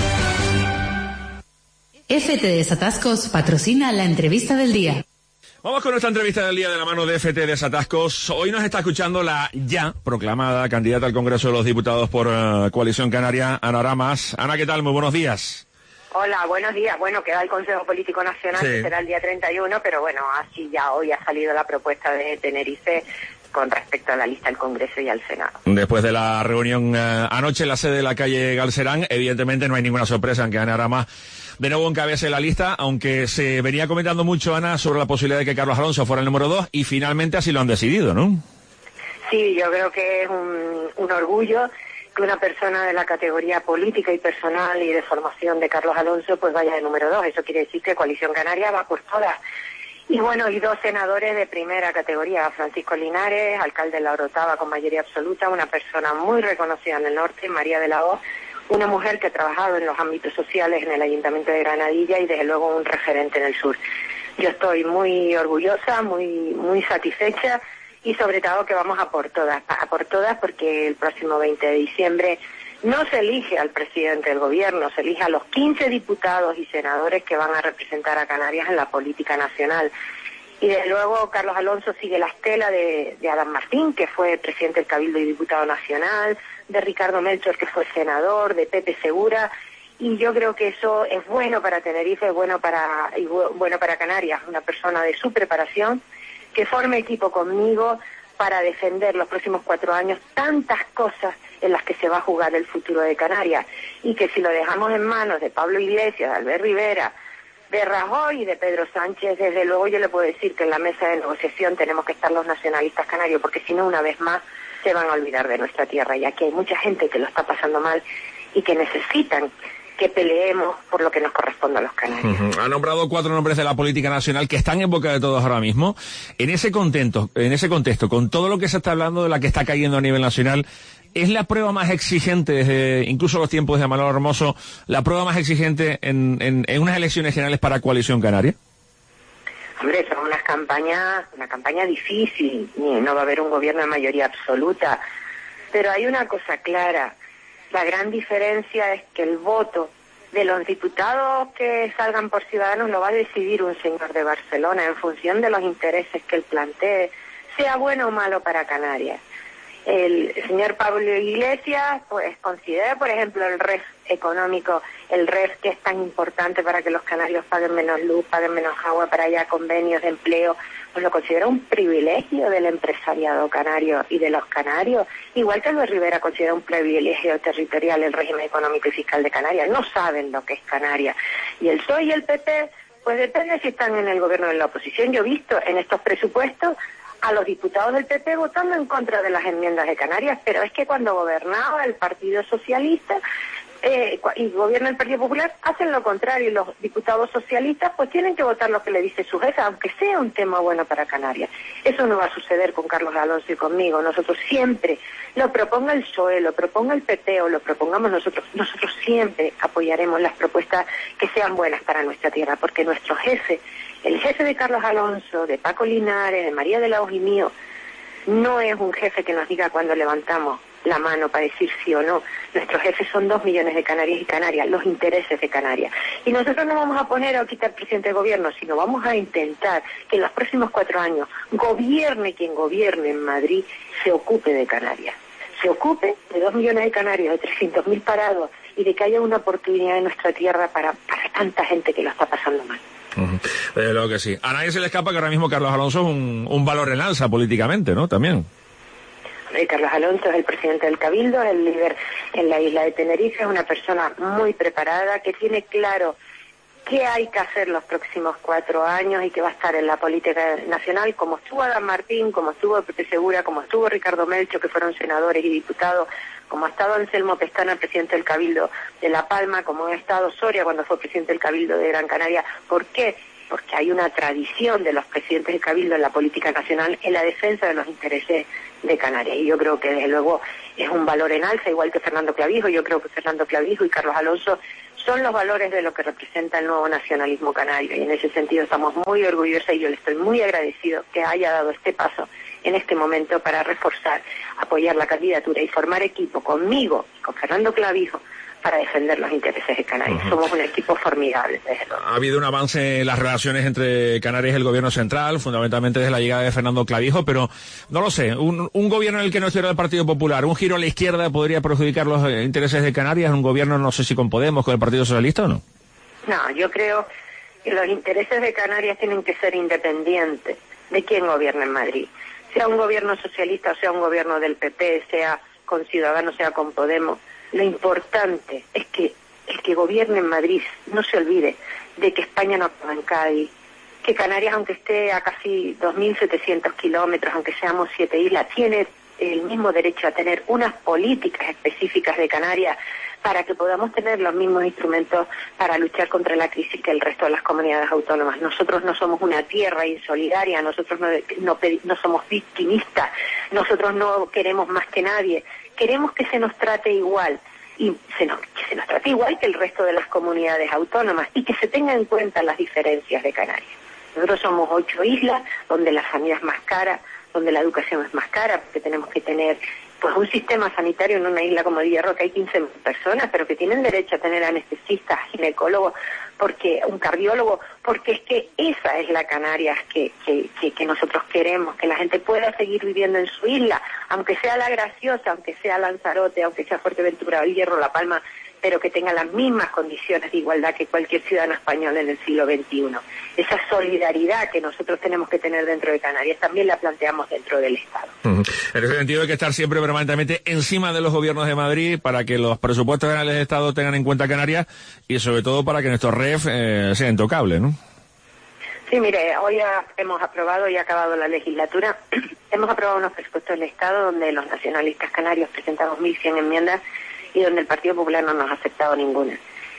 [SPEAKER 4] F T Desatascos patrocina la entrevista del día.
[SPEAKER 22] Vamos con nuestra entrevista del día de la mano de F T Desatascos. Hoy nos está escuchando la ya proclamada candidata al Congreso de los Diputados por uh, Coalición Canaria, Ana Ramas. Ana, ¿qué tal? Muy buenos días.
[SPEAKER 11] Hola, buenos días. Bueno, queda el Consejo Político Nacional, sí, que será el día treinta y uno, pero bueno, así ya hoy ha salido la propuesta de Tenerife con respecto a la lista al Congreso y al Senado.
[SPEAKER 22] Después de la reunión uh, anoche en la sede de la calle Galcerán, evidentemente no hay ninguna sorpresa en que Ana Ramas de nuevo encabece la lista, aunque se venía comentando mucho, Ana, sobre la posibilidad de que Carlos Alonso fuera el número dos, y finalmente así lo han decidido, ¿no?
[SPEAKER 11] Sí, yo creo que es un, un orgullo que una persona de la categoría política y personal y de formación de Carlos Alonso pues vaya de número dos. Eso quiere decir que Coalición Canaria va por todas. Y bueno, y dos senadores de primera categoría, Francisco Linares, alcalde de La Orotava con mayoría absoluta, una persona muy reconocida en el norte, María de la O, una mujer que ha trabajado en los ámbitos sociales en el Ayuntamiento de Granadilla y desde luego un referente en el sur. Yo estoy muy orgullosa, muy muy satisfecha y sobre todo que vamos a por todas, a por todas porque el próximo veinte de diciembre no se elige al presidente del gobierno, se elige a los quince diputados y senadores que van a representar a Canarias en la política nacional. Y desde luego Carlos Alonso sigue la estela de, de Adán Martín, que fue presidente del Cabildo y diputado nacional, de Ricardo Melchor, que fue senador, de Pepe Segura, y yo creo que eso es bueno para Tenerife, es bueno para, y bueno para Canarias, una persona de su preparación, que forme equipo conmigo para defender los próximos cuatro años tantas cosas en las que se va a jugar el futuro de Canarias, y que si lo dejamos en manos de Pablo Iglesias, de Albert Rivera, de Rajoy y de Pedro Sánchez, desde luego yo le puedo decir que en la mesa de negociación tenemos que estar los nacionalistas canarios, porque si no, una vez más, se van a olvidar de nuestra tierra, ya que hay mucha gente que lo está pasando mal y que necesitan que peleemos por lo que nos corresponde a los canarios.
[SPEAKER 22] Uh-huh. Ha nombrado cuatro nombres de la política nacional que están en boca de todos ahora mismo. En ese contexto, en ese contexto, con todo lo que se está hablando de la que está cayendo a nivel nacional, ¿es la prueba más exigente, desde incluso los tiempos de Manuel Hermoso, la prueba más exigente en, en, en unas elecciones generales para Coalición Canaria?
[SPEAKER 11] Hombre, son unas campañas, una campaña difícil, no va a haber un gobierno de mayoría absoluta, pero hay una cosa clara, la gran diferencia es que el voto de los diputados que salgan por Ciudadanos lo va a decidir un señor de Barcelona en función de los intereses que él plantee, sea bueno o malo para Canarias. El señor Pablo Iglesias pues considera, por ejemplo, el R E F económico, el R E F que es tan importante para que los canarios paguen menos luz, paguen menos agua, para haya convenios de empleo, pues lo considera un privilegio del empresariado canario y de los canarios, igual que Luis Rivera considera un privilegio territorial el régimen económico y fiscal de Canarias. No saben lo que es Canarias. Y el P S O E y el P P, pues depende si están en el gobierno o en la oposición. Yo he visto en estos presupuestos a los diputados del P P votando en contra de las enmiendas de Canarias, pero es que cuando gobernaba el Partido Socialista eh, y gobierna el Partido Popular, hacen lo contrario, y los diputados socialistas pues tienen que votar lo que le dice su jefe, aunque sea un tema bueno para Canarias. Eso no va a suceder con Carlos Alonso y conmigo. Nosotros siempre, lo proponga el P S O E, lo proponga el P P o lo propongamos nosotros, nosotros siempre apoyaremos las propuestas que sean buenas para nuestra tierra, porque nuestro jefe, el jefe de Carlos Alonso, de Paco Linares, de María de la O y mío, no es un jefe que nos diga cuándo levantamos la mano para decir sí o no. Nuestros jefes son dos millones de canarios y canarias, los intereses de Canarias. Y nosotros no vamos a poner a quitar presidente de gobierno, sino vamos a intentar que en los próximos cuatro años, gobierne quien gobierne en Madrid, se ocupe de Canarias. Se ocupe de dos millones de canarios, de trescientos mil parados, y de que haya una oportunidad en nuestra tierra para, para tanta gente que lo está pasando mal.
[SPEAKER 22] Uh-huh. Desde luego que sí. A nadie se le escapa que ahora mismo Carlos Alonso es un, un valor en alza políticamente, ¿no? También.
[SPEAKER 11] Eh, Carlos Alonso es el presidente del Cabildo, es el líder en la isla de Tenerife, es una persona muy preparada, que tiene claro qué hay que hacer los próximos cuatro años y que va a estar en la política nacional, como estuvo Adán Martín, como estuvo Pepe Segura, como estuvo Ricardo Melcho, que fueron senadores y diputados, como ha estado Anselmo Pestana, presidente del Cabildo de La Palma, como ha estado Soria cuando fue presidente del Cabildo de Gran Canaria. ¿Por qué? Porque hay una tradición de los presidentes del Cabildo en la política nacional en la defensa de los intereses de Canarias. Y yo creo que, desde luego, es un valor en alza, igual que Fernando Clavijo. Yo creo que Fernando Clavijo y Carlos Alonso son los valores de lo que representa el nuevo nacionalismo canario. Y en ese sentido estamos muy orgullosos y yo le estoy muy agradecido que haya dado este paso en este momento para reforzar, apoyar la candidatura y formar equipo conmigo y con Fernando Clavijo para defender los intereses de Canarias. Uh-huh. Somos un equipo formidable, desde luego.
[SPEAKER 22] Ha habido un avance en las relaciones entre Canarias y el gobierno central, fundamentalmente desde la llegada de Fernando Clavijo, pero no lo sé, un, un gobierno en el que no estuviera el Partido Popular, un giro a la izquierda podría perjudicar los intereses de Canarias, un gobierno, no sé si con Podemos, con el Partido Socialista o no.
[SPEAKER 11] No, yo creo que los intereses de Canarias tienen que ser independientes de quién gobierna en Madrid. Sea un gobierno socialista o sea un gobierno del P P, sea con Ciudadanos, sea con Podemos. Lo importante es que el que gobierne en Madrid no se olvide de que España no acaba en Cádiz, que Canarias, aunque esté a casi dos mil setecientos kilómetros, aunque seamos siete islas, tiene el mismo derecho a tener unas políticas específicas de Canarias para que podamos tener los mismos instrumentos para luchar contra la crisis que el resto de las comunidades autónomas. Nosotros no somos una tierra insolidaria, nosotros no, no, no somos victimistas, nosotros no queremos más que nadie, queremos que se nos trate igual, y se nos, que se nos trate igual que el resto de las comunidades autónomas y que se tengan en cuenta las diferencias de Canarias. Nosotros somos ocho islas donde la sanidad es más cara, donde la educación es más cara, porque tenemos que tener pues un sistema sanitario en una isla como Villarroca hay quince personas, pero que tienen derecho a tener anestesistas, ginecólogos, porque un cardiólogo, porque es que esa es la Canarias que, que, que, que nosotros queremos, que la gente pueda seguir viviendo en su isla, aunque sea La Graciosa, aunque sea Lanzarote, aunque sea Fuerteventura, El Hierro, La Palma, pero que tenga las mismas condiciones de igualdad que cualquier ciudadano español en el siglo veintiuno. Esa solidaridad que nosotros tenemos que tener dentro de Canarias también la planteamos dentro del Estado.
[SPEAKER 22] Uh-huh. En ese sentido hay que estar siempre permanentemente encima de los gobiernos de Madrid para que los presupuestos generales de Estado tengan en cuenta Canarias y sobre todo para que nuestros R E F eh, sean intocables, ¿no?
[SPEAKER 11] Sí, mire, hoy ha, hemos aprobado y ha acabado la legislatura, hemos aprobado unos presupuestos del Estado donde los nacionalistas canarios presentamos mil cien enmiendas y donde el Partido Popular no nos ha aceptado ninguna.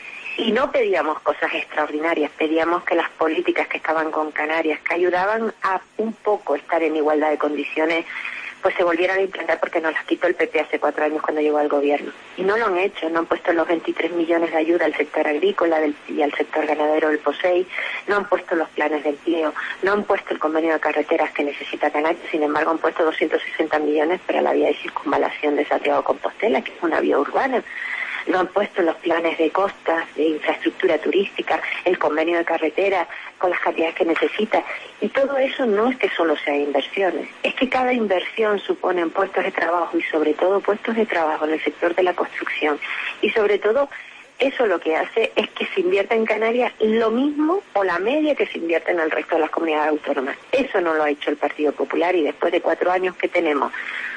[SPEAKER 11] Y no pedíamos cosas extraordinarias, pedíamos que las políticas que estaban con Canarias, que ayudaban a un poco estar en igualdad de condiciones, pues se volvieran a implantar, porque nos las quitó el P P hace cuatro años cuando llegó al gobierno. Y no lo han hecho, no han puesto los veintitrés millones de ayuda al sector agrícola del, y al sector ganadero del POSEI, no han puesto los planes de empleo, no han puesto el convenio de carreteras que necesita Canarias, sin embargo han puesto doscientos sesenta millones para la vía de circunvalación de Santiago Compostela, que es una vía urbana. No han puesto los planes de costas, de infraestructura turística, el convenio de carretera con las cantidades que necesita. Y todo eso no es que solo sea inversiones, es que cada inversión supone puestos de trabajo y sobre todo puestos de trabajo en el sector de la construcción. Y sobre todo eso lo que hace es que se invierta en Canarias lo mismo o la media que se invierte en el resto de las comunidades autónomas. Eso no lo ha hecho el Partido Popular y después de cuatro años que tenemos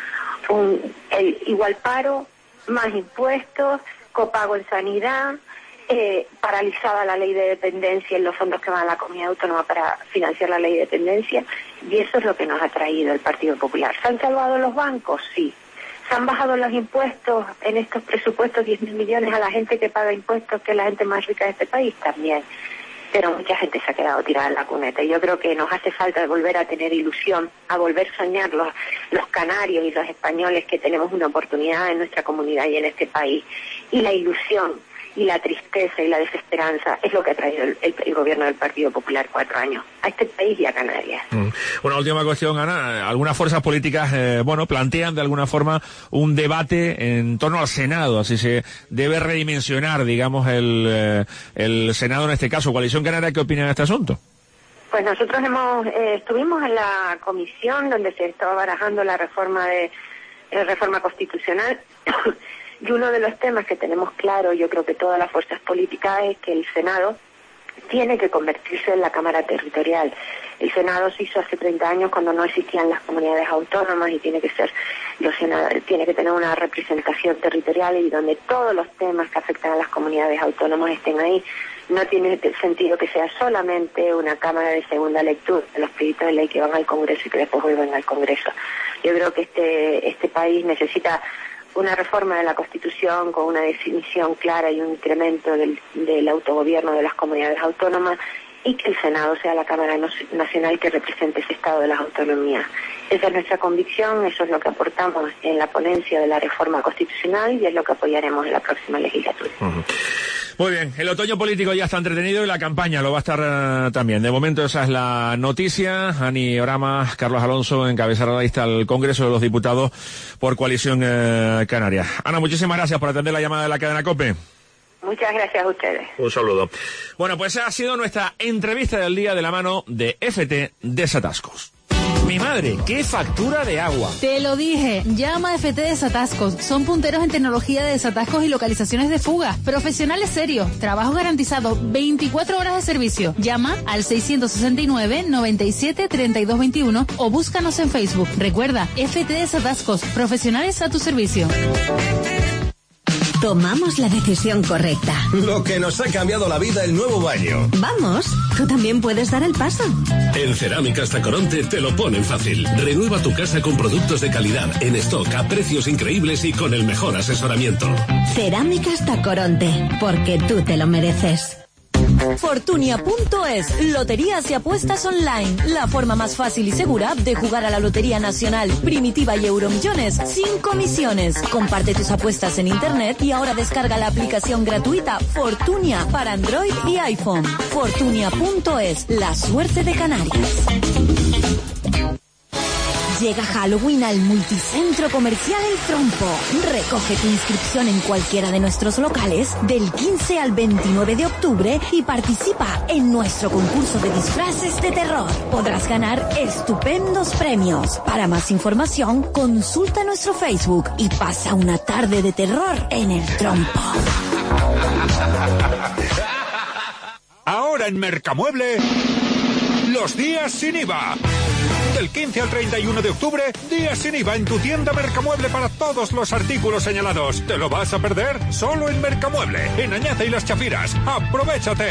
[SPEAKER 11] un, el igual paro, más impuestos, copago en sanidad, eh, paralizada la ley de dependencia en los fondos que van a la comunidad autónoma para financiar la ley de dependencia, y eso es lo que nos ha traído el Partido Popular. ¿Se han salvado los bancos? Sí. ¿Se han bajado los impuestos en estos presupuestos, diez mil millones a la gente que paga impuestos, que es la gente más rica de este país? También. Pero mucha gente se ha quedado tirada en la cuneta y yo creo que nos hace falta volver a tener ilusión, a volver a soñar los, los canarios y los españoles que tenemos una oportunidad en nuestra comunidad y en este país. Y la ilusión y la tristeza y la desesperanza es lo que ha traído el, el, el gobierno del Partido Popular cuatro años a este país y a Canarias.
[SPEAKER 22] Mm. Una última cuestión, Ana. Algunas fuerzas políticas, eh, bueno, plantean de alguna forma un debate en torno al Senado, así se debe redimensionar, digamos, el, eh, el Senado en este caso. Coalición Canaria, ¿qué opina de este asunto?
[SPEAKER 11] Pues nosotros hemos eh, estuvimos en la comisión donde se estaba barajando la reforma de eh, reforma constitucional. Y uno de los temas que tenemos claro, yo creo que todas las fuerzas políticas, es que el Senado tiene que convertirse en la Cámara Territorial. El Senado se hizo hace treinta años cuando no existían las comunidades autónomas y tiene que ser, los senadores, tiene que tener una representación territorial y donde todos los temas que afectan a las comunidades autónomas estén ahí. No tiene sentido que sea solamente una Cámara de segunda lectura de los proyectos de ley que van al Congreso y que después vuelvan al Congreso. Yo creo que este, este país necesita una reforma de la Constitución con una definición clara y un incremento del, del autogobierno de las comunidades autónomas y que el Senado sea la Cámara Nacional que represente ese estado de las autonomías. Esa es nuestra convicción, eso es lo que aportamos en la ponencia de la reforma constitucional y es lo que apoyaremos en la próxima legislatura.
[SPEAKER 22] Uh-huh. Muy bien, el otoño político ya está entretenido y la campaña lo va a estar uh, también. De momento esa es la noticia. Ani Oramas, Carlos Alonso encabezará la lista al Congreso de los Diputados por Coalición uh, Canaria. Ana, muchísimas gracias por atender la llamada de la cadena COPE.
[SPEAKER 11] Muchas gracias a ustedes.
[SPEAKER 22] Un saludo. Bueno, pues ha sido nuestra entrevista del día de la mano de F T Desatascos. Mi madre, ¿qué factura de agua?
[SPEAKER 5] Te lo dije, llama a F T Desatascos. Son punteros en tecnología de desatascos y localizaciones de fuga. Profesionales serios, trabajo garantizado, veinticuatro horas de servicio. Llama al seiscientos sesenta y nueve, noventa y siete, treinta y dos veintiuno o búscanos en Facebook. Recuerda, F T Desatascos, profesionales a tu servicio.
[SPEAKER 2] Tomamos la decisión correcta.
[SPEAKER 1] Lo que nos ha cambiado la vida, el nuevo baño.
[SPEAKER 2] Vamos, tú también puedes dar el paso.
[SPEAKER 12] En Cerámicas Tacoronte te lo ponen fácil. Renueva tu casa con productos de calidad, en stock, a precios increíbles y con el mejor asesoramiento.
[SPEAKER 2] Cerámicas Tacoronte, porque tú te lo mereces.
[SPEAKER 25] Fortunia punto es, loterías y apuestas online, la forma más fácil y segura de jugar a la Lotería Nacional, Primitiva y Euromillones, sin comisiones. Comparte tus apuestas en internet y ahora descarga la aplicación gratuita Fortunia para Android y iPhone. Fortunia punto es, la suerte de Canarias. Llega Halloween al Multicentro Comercial El Trompo. Recoge tu inscripción en cualquiera de nuestros locales del quince al veintinueve de octubre y participa en nuestro concurso de disfraces de terror. Podrás ganar estupendos premios. Para más información, consulta nuestro Facebook y pasa una tarde de terror en El Trompo.
[SPEAKER 13] Ahora en Mercamueble, los días sin I V A. Del quince al treinta y uno de octubre, días sin I V A en tu tienda Mercamueble para todos los artículos señalados. ¿Te lo vas a perder? Solo en Mercamueble, en Añaza y Las Chafiras. ¡Aprovechate!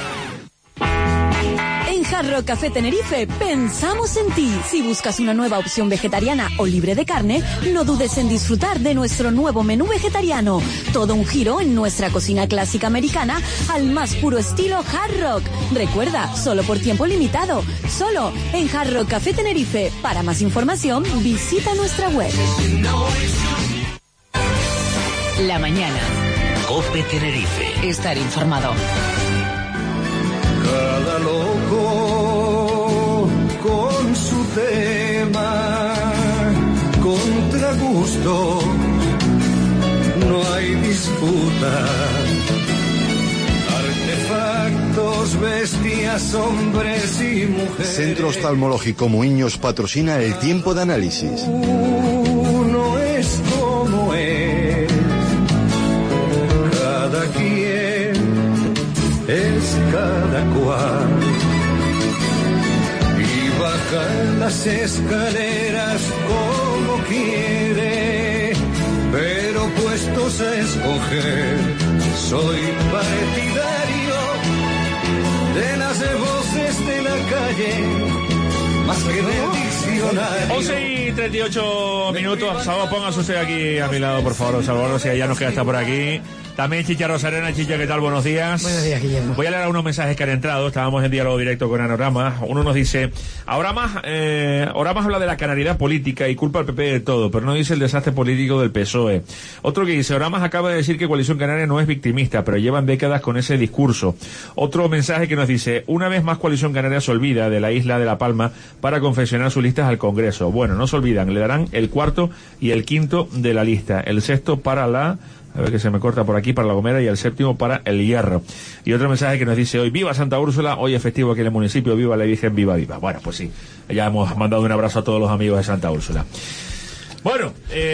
[SPEAKER 25] En Hard Rock Café Tenerife pensamos en ti. Si buscas una nueva opción vegetariana o libre de carne, no dudes en disfrutar de nuestro nuevo menú vegetariano. Todo un giro en nuestra cocina clásica americana al más puro estilo Hard Rock. Recuerda, solo por tiempo limitado, solo en Hard Rock Café Tenerife. Para más información, visita nuestra web.
[SPEAKER 4] La mañana.
[SPEAKER 3] COPE Tenerife.
[SPEAKER 4] Estar informado.
[SPEAKER 14] Cada loco con su tema, contra gusto, no hay disputa. Artefactos, bestias, hombres y mujeres.
[SPEAKER 1] Centro Oftalmológico Muiños patrocina El Tiempo de Análisis.
[SPEAKER 14] Uno es como es, cada quien es cada cual, y baja las escaleras como quiere, pero puestos a escoger, soy partidario de las voces de la calle, más que de diccionario.
[SPEAKER 22] once y treinta y ocho minutos. Salvador, póngase usted aquí a mi lado, por favor. Salvador, si ya nos queda estar por aquí. También Chicha Rosarena. Chicha, ¿qué tal? Buenos días.
[SPEAKER 7] Buenos días, Guillermo.
[SPEAKER 22] Voy a leer algunos mensajes que han entrado. Estábamos en diálogo directo con Anoramas. Uno nos dice, Oramas, eh, Oramas habla de la canariedad política y culpa al P P de todo, pero no dice el desastre político del P S O E. Otro que dice, Oramas acaba de decir que Coalición Canaria no es victimista, pero llevan décadas con ese discurso. Otro mensaje que nos dice, una vez más Coalición Canaria se olvida de la isla de La Palma para confeccionar sus listas al Congreso. Bueno, no se olvidan, le darán el cuarto y el quinto de la lista, el sexto para la... A ver que se me corta por aquí, para La Gomera, y el séptimo para El Hierro. Y otro mensaje que nos dice hoy, viva Santa Úrsula, hoy es festivo aquí en el municipio, viva la Virgen, viva, viva. Bueno, pues sí, ya hemos mandado un abrazo a todos los amigos de Santa Úrsula. Bueno,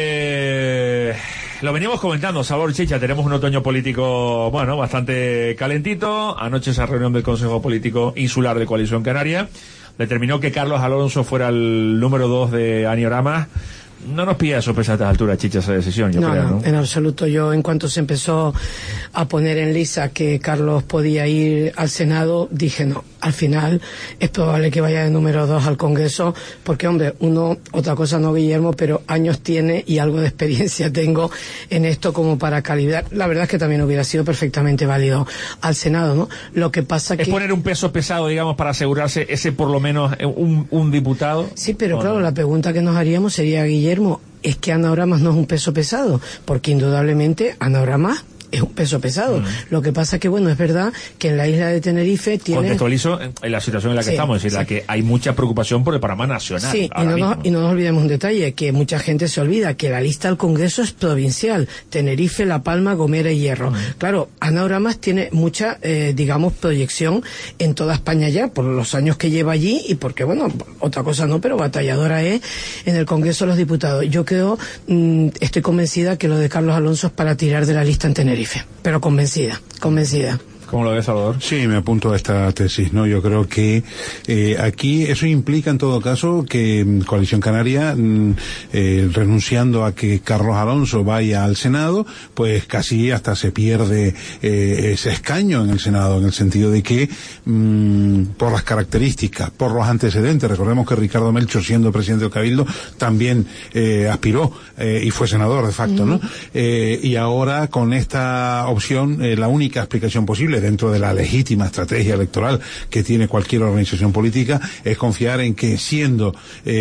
[SPEAKER 22] eh... lo venimos comentando, Salvador Chicha, tenemos un otoño político, bueno, bastante calentito. Anoche esa reunión del Consejo Político Insular de Coalición Canaria determinó que Carlos Alonso fuera el número dos de Anoramas. No nos pilla sorpresa a estas alturas, Chicha, esa decisión, yo
[SPEAKER 7] no,
[SPEAKER 22] creo, ¿no?
[SPEAKER 7] No, en absoluto. Yo, en cuanto se empezó a poner en lisa que Carlos podía ir al Senado, dije no. Al final es probable que vaya de número dos al Congreso, porque, hombre, uno, otra cosa no, Guillermo, pero años tiene y algo de experiencia tengo en esto como para calibrar. La verdad es que también hubiera sido perfectamente válido al Senado, ¿no? Lo que pasa que...
[SPEAKER 22] Es poner un peso pesado, digamos, para asegurarse ese, por lo menos, un, un diputado.
[SPEAKER 7] Sí, pero claro, no? La pregunta que nos haríamos sería, Guillermo, es que Anoramas no es un peso pesado, porque indudablemente Anoramas es un peso pesado. Mm. Lo que pasa que, bueno, es verdad que en la isla de Tenerife tiene...
[SPEAKER 22] Contextualizo en la situación en la que sí, estamos, es decir, sí. la que hay mucha preocupación por el panorama nacional.
[SPEAKER 7] Sí, y no, nos, y no nos olvidemos un detalle, que mucha gente se olvida que la lista al Congreso es provincial. Tenerife, La Palma, Gomera y Hierro. Mm. Claro, Anoramas tiene mucha, eh, digamos, proyección en toda España ya, por los años que lleva allí y porque, bueno, otra cosa no, pero batalladora es en el Congreso de los Diputados. Yo creo, mmm, estoy convencida que lo de Carlos Alonso es para tirar de la lista en Tenerife. Pero convencida, convencida.
[SPEAKER 22] ¿Cómo lo ves, Salvador?
[SPEAKER 15] Sí, me apunto a esta tesis, ¿no? Yo creo que eh, aquí eso implica, en todo caso, que mm, Coalición Canaria, mm, eh, renunciando a que Carlos Alonso vaya al Senado, pues casi hasta se pierde eh, ese escaño en el Senado, en el sentido de que, mm, por las características, por los antecedentes, recordemos que Ricardo Melchor, siendo presidente del Cabildo, también eh, aspiró eh, y fue senador, de facto, ¿no? Eh, y ahora, con esta opción, eh, la única explicación posible dentro de la legítima estrategia electoral que tiene cualquier organización política es confiar en que, siendo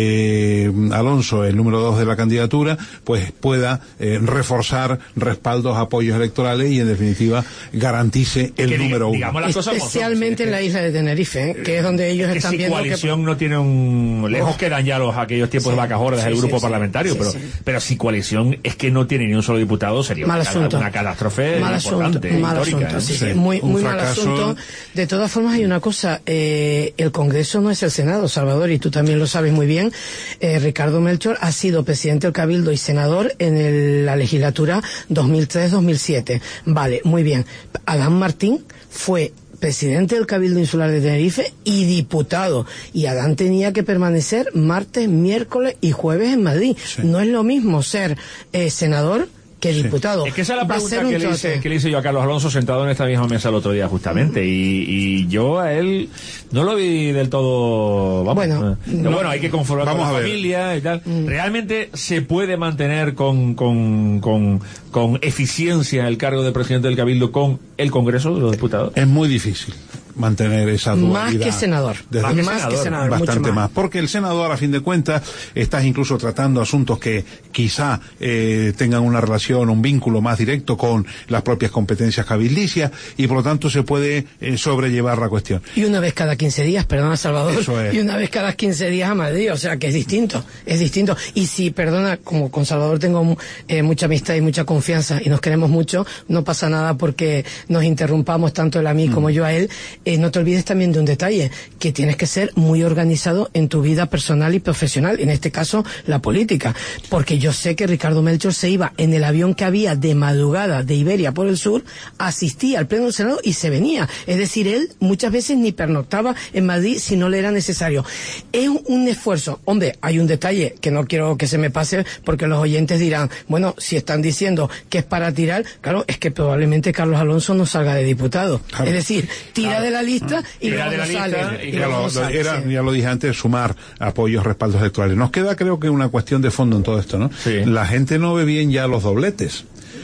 [SPEAKER 15] eh, Alonso el número dos de la candidatura, pues pueda eh, reforzar respaldos, apoyos electorales y, en definitiva, garantice el que número uno.
[SPEAKER 22] Digamos las cosas
[SPEAKER 7] especialmente en la isla de Tenerife, ¿eh? Que es donde ellos es que están
[SPEAKER 22] si
[SPEAKER 7] viendo
[SPEAKER 22] Coalición
[SPEAKER 7] que...
[SPEAKER 22] no tiene un... Lejos oh. quedan ya los aquellos tiempos sí, de vacas gordas sí, del grupo sí, parlamentario, sí, pero, sí. pero si Coalición es que no tiene ni un solo diputado, sería una, una catástrofe
[SPEAKER 7] mal
[SPEAKER 22] importante,
[SPEAKER 7] asunto, mal
[SPEAKER 22] histórica.
[SPEAKER 7] Asunto, sí,
[SPEAKER 22] ¿eh?
[SPEAKER 7] sí. Muy, muy mal asunto. De todas formas, hay una cosa, eh, el Congreso no es el Senado, Salvador, y tú también lo sabes muy bien. eh, Ricardo Melchor ha sido presidente del Cabildo y senador en el, la legislatura dos mil tres dos mil siete. Vale, muy bien. Adán Martín fue presidente del Cabildo Insular de Tenerife y diputado, y Adán tenía que permanecer martes, miércoles y jueves en Madrid. Sí. No es lo mismo ser eh, senador que diputado.
[SPEAKER 22] Sí. Es que esa es la pregunta que le, hice, que le hice yo a Carlos Alonso sentado en esta misma mesa el otro día, justamente, y, y yo a él no lo vi del todo, vamos,
[SPEAKER 7] bueno,
[SPEAKER 22] no, bueno, hay que conformar con la familia y tal. Mm. ¿Realmente se puede mantener con, con, con, con eficiencia el cargo de presidente del Cabildo con el Congreso de los Diputados?
[SPEAKER 15] Es muy difícil mantener esa dualidad.
[SPEAKER 7] Más que senador.
[SPEAKER 15] Desde
[SPEAKER 7] más,
[SPEAKER 15] que
[SPEAKER 7] más
[SPEAKER 15] senador,
[SPEAKER 7] que senador.
[SPEAKER 15] Bastante
[SPEAKER 7] mucho más.
[SPEAKER 15] más. Porque el senador, a fin de cuentas, estás incluso tratando asuntos que quizá eh, tengan una relación, un vínculo más directo con las propias competencias cabildicias, y por lo tanto se puede eh, sobrellevar la cuestión.
[SPEAKER 7] Y una vez cada quince días, perdona, Salvador,
[SPEAKER 15] Eso es.
[SPEAKER 7] y una vez cada quince días a Madrid, o sea que es distinto, es distinto. Y si, perdona, como con Salvador tengo eh, mucha amistad y mucha confianza y nos queremos mucho, no pasa nada porque nos interrumpamos tanto él a mí mm. como yo a él. Eh, no te olvides también de un detalle, que tienes que ser muy organizado en tu vida personal y profesional, en este caso la política, porque yo sé que Ricardo Melchor se iba en el avión que había de madrugada de Iberia por el sur, asistía al pleno del Senado y se venía, es decir, él muchas veces ni pernoctaba en Madrid si no le era necesario. Es un esfuerzo, hombre, hay un detalle que no quiero que se me pase, porque los oyentes dirán, bueno, si están diciendo que es para tirar, claro, es que probablemente Carlos Alonso no salga de diputado, claro. Es decir, tira claro. de la lista y
[SPEAKER 22] Tira
[SPEAKER 7] luego
[SPEAKER 22] de la
[SPEAKER 7] no
[SPEAKER 22] lista
[SPEAKER 7] sale,
[SPEAKER 22] y
[SPEAKER 7] y
[SPEAKER 15] ya,
[SPEAKER 7] luego
[SPEAKER 15] lo,
[SPEAKER 7] no sale,
[SPEAKER 15] era,
[SPEAKER 7] sí.
[SPEAKER 15] ya lo dije antes, sumar apoyos, respaldos electorales. Nos queda, creo que, una cuestión de fondo en todo esto, ¿no?
[SPEAKER 22] Sí.
[SPEAKER 15] La gente no ve bien ya los dobletes.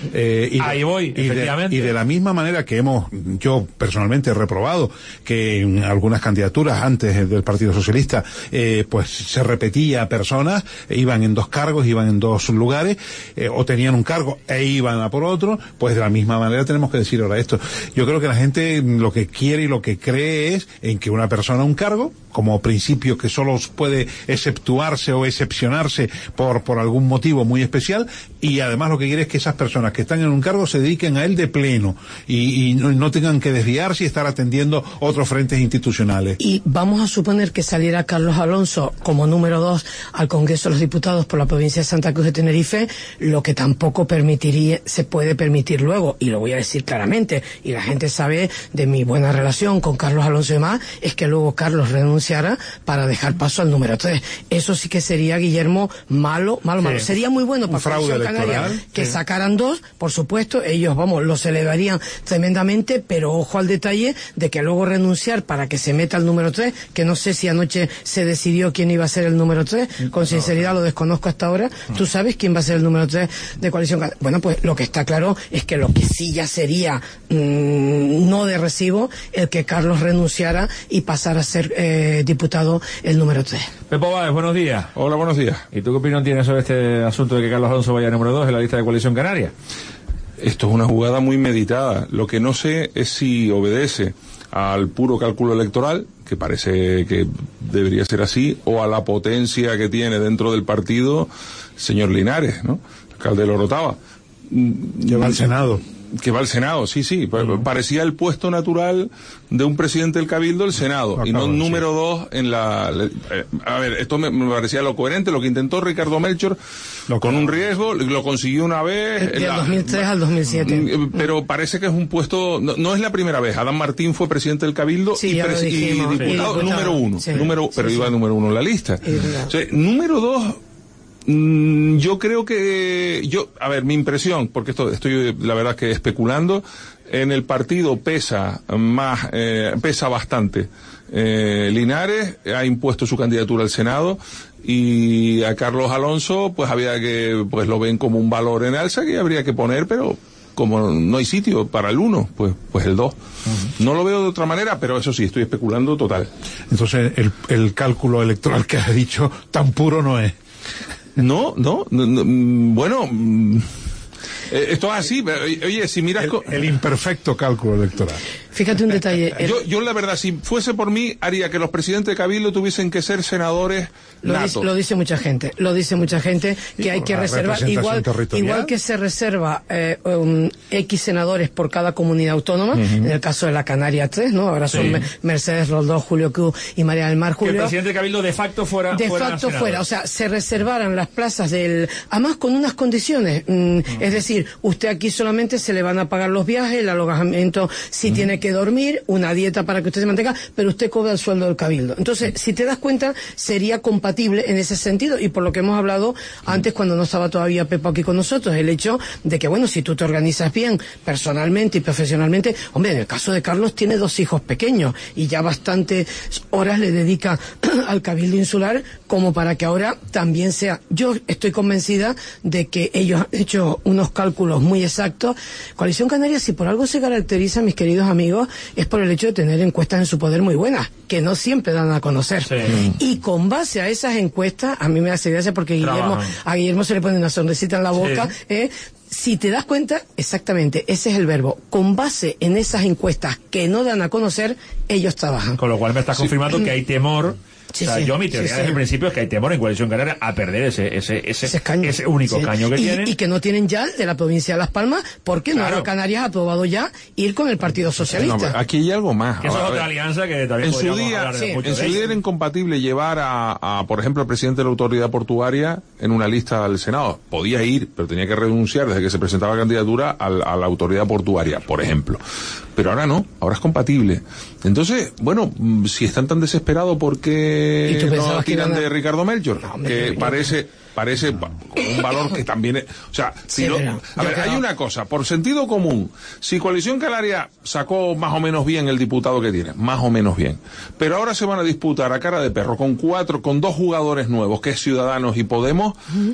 [SPEAKER 15] Eh, y
[SPEAKER 22] Ahí voy,
[SPEAKER 15] y
[SPEAKER 22] efectivamente.
[SPEAKER 15] De, y de la misma manera que hemos, yo personalmente he reprobado que en algunas candidaturas antes del Partido Socialista, eh, pues se repetía a personas, iban en dos cargos, iban en dos lugares, eh, o tenían un cargo e iban a por otro, pues de la misma manera tenemos que decir ahora esto. Yo creo que la gente lo que quiere y lo que cree es en que una persona un cargo, como principio que solo puede exceptuarse o excepcionarse por, por algún motivo muy especial, y además lo que quiere es que esas personas que están en un cargo se dediquen a él de pleno y, y no, no tengan que desviarse y estar atendiendo otros frentes institucionales.
[SPEAKER 7] Y vamos a suponer que saliera Carlos Alonso como número dos al Congreso de los Diputados por la provincia de Santa Cruz de Tenerife, lo que tampoco permitiría, se puede permitir luego, y lo voy a decir claramente, y la gente sabe de mi buena relación con Carlos Alonso y demás, es que luego Carlos renunciara para dejar paso al número tres. Eso sí que sería, Guillermo, malo, malo, sí. malo. Sería muy bueno para Coalición Canaria que sí. sacaran dos, por supuesto, ellos, vamos, lo celebrarían tremendamente, pero ojo al detalle de que luego renunciar para que se meta el número tres, que no sé si anoche se decidió quién iba a ser el número tres, con sinceridad lo desconozco hasta ahora. ¿Tú sabes quién va a ser el número tres de Coalición Canaria? Bueno, pues lo que está claro es que lo que sí ya sería mmm, no de recibo, el que Carlos renunciara y pasara a ser eh, diputado el número tres.
[SPEAKER 22] Pepo Báez, buenos días.
[SPEAKER 16] Hola, buenos días.
[SPEAKER 22] ¿Y tú qué opinión tienes sobre este asunto de que Carlos Alonso vaya número dos en la lista de Coalición Canaria?
[SPEAKER 16] Esto es una jugada muy meditada. Lo que no sé es si obedece al puro cálculo electoral, que parece que debería ser así, o a la potencia que tiene dentro del partido señor Linares, ¿no? Alcalde de Lorotava.
[SPEAKER 15] Que va al Senado.
[SPEAKER 16] Que va al Senado, sí, sí. Uh-huh. Parecía el puesto natural de un presidente del Cabildo, el Senado, Acabo, y no número sí. dos en la... Eh, a ver, esto me, me parecía lo coherente, lo que intentó Ricardo Melchor, lo con un riesgo, lo consiguió una vez...
[SPEAKER 7] Del la, dos mil tres al dos mil siete.
[SPEAKER 16] Pero parece que es un puesto... No, no es la primera vez. Adán Martín fue presidente del Cabildo
[SPEAKER 7] sí,
[SPEAKER 16] y, pres,
[SPEAKER 7] dijimos,
[SPEAKER 16] y, diputado,
[SPEAKER 7] y
[SPEAKER 16] número uno.
[SPEAKER 7] Sí,
[SPEAKER 16] número,
[SPEAKER 7] sí,
[SPEAKER 16] pero
[SPEAKER 7] sí.
[SPEAKER 16] iba número uno en la lista. O sea, número dos... Yo creo que, yo, a ver, mi impresión, porque esto estoy, la verdad que especulando, en el partido pesa más, eh, pesa bastante. Eh, Linares ha impuesto su candidatura al Senado y a Carlos Alonso, pues había que, pues lo ven como un valor en alza que habría que poner, pero como no hay sitio para el uno, pues, pues el dos. Uh-huh. No lo veo de otra manera, pero eso sí, estoy especulando total.
[SPEAKER 15] Entonces, el, el cálculo electoral que has dicho tan puro no es.
[SPEAKER 16] No, no, no, no, bueno, eh, esto es así. Oye, si miras...
[SPEAKER 15] El, el imperfecto cálculo electoral.
[SPEAKER 7] Fíjate un detalle. El...
[SPEAKER 16] Yo, yo la verdad, si fuese por mí, haría que los presidentes de Cabildo tuviesen que ser senadores
[SPEAKER 7] lo
[SPEAKER 16] natos.
[SPEAKER 7] Dice, lo dice mucha gente, lo dice mucha gente, que sí, hay que reservar, igual, igual que se reserva eh, um, X senadores por cada comunidad autónoma, uh-huh. en el caso de la Canaria tres, ¿no? Ahora son sí. Mercedes Roldós, Julio Cruz y María del Mar Julio.
[SPEAKER 22] Que el presidente de Cabildo de facto fuera
[SPEAKER 7] De
[SPEAKER 22] fuera
[SPEAKER 7] facto
[SPEAKER 22] senador.
[SPEAKER 7] fuera, o sea, se reservaran las plazas del... Además con unas condiciones, mm, uh-huh. es decir, usted aquí solamente se le van a pagar los viajes, el alojamiento si uh-huh. tiene que dormir, una dieta para que usted se mantenga, pero usted cobra el sueldo del Cabildo. Entonces, si te das cuenta, sería compatible en ese sentido, y por lo que hemos hablado antes cuando no estaba todavía Pepo aquí con nosotros, el hecho de que, bueno, si tú te organizas bien personalmente y profesionalmente, hombre, en el caso de Carlos tiene dos hijos pequeños y ya bastantes horas le dedica al Cabildo Insular como para que ahora también sea. Yo estoy convencida de que ellos han hecho unos cálculos muy exactos. Coalición Canaria, si por algo se caracteriza, mis queridos amigos, es por el hecho de tener encuestas en su poder muy buenas, que no siempre dan a conocer. Sí. Y con base a esas encuestas, a mí me hace gracia porque Guillermo, a Guillermo se le pone una sonrisita en la boca, sí. ¿eh? Si te das cuenta, exactamente, ese es el verbo. Con base en esas encuestas que no dan a conocer, ellos trabajan.
[SPEAKER 22] Con lo cual me estás sí. confirmando que hay temor. Sí, o sea, sí, yo mi teoría sí, desde sí. el principio es que hay temor en Coalición Canaria a perder ese ese ese, ese, escaño, ese único sí. caño que
[SPEAKER 7] y,
[SPEAKER 22] tienen.
[SPEAKER 7] Y que no tienen ya de la provincia de Las Palmas, porque claro. Nueva Canarias ha aprobado ya ir con el Partido Socialista.
[SPEAKER 16] No, aquí hay algo más.
[SPEAKER 22] Que eso es otra alianza que también
[SPEAKER 16] en su día,
[SPEAKER 22] sí.
[SPEAKER 16] En su día era incompatible llevar a, a, por ejemplo, al presidente de la autoridad portuaria en una lista al Senado. Podía ir, pero tenía que renunciar desde que se presentaba la candidatura a, a la autoridad portuaria, por ejemplo. Pero ahora no, ahora es compatible. Entonces, bueno, si están tan desesperados, ¿por qué no tiran de Ricardo Melchor? No, que parece... parece un valor que también es, o sea, si
[SPEAKER 7] Sí,
[SPEAKER 16] lo-
[SPEAKER 7] pero
[SPEAKER 16] a
[SPEAKER 7] yo
[SPEAKER 16] ver,
[SPEAKER 7] creo-
[SPEAKER 16] hay una cosa, por sentido común, si Coalición Canaria sacó más o menos bien el diputado que tiene, más o menos bien, pero ahora se van a disputar a cara de perro con cuatro, con dos jugadores nuevos, que es Ciudadanos y Podemos,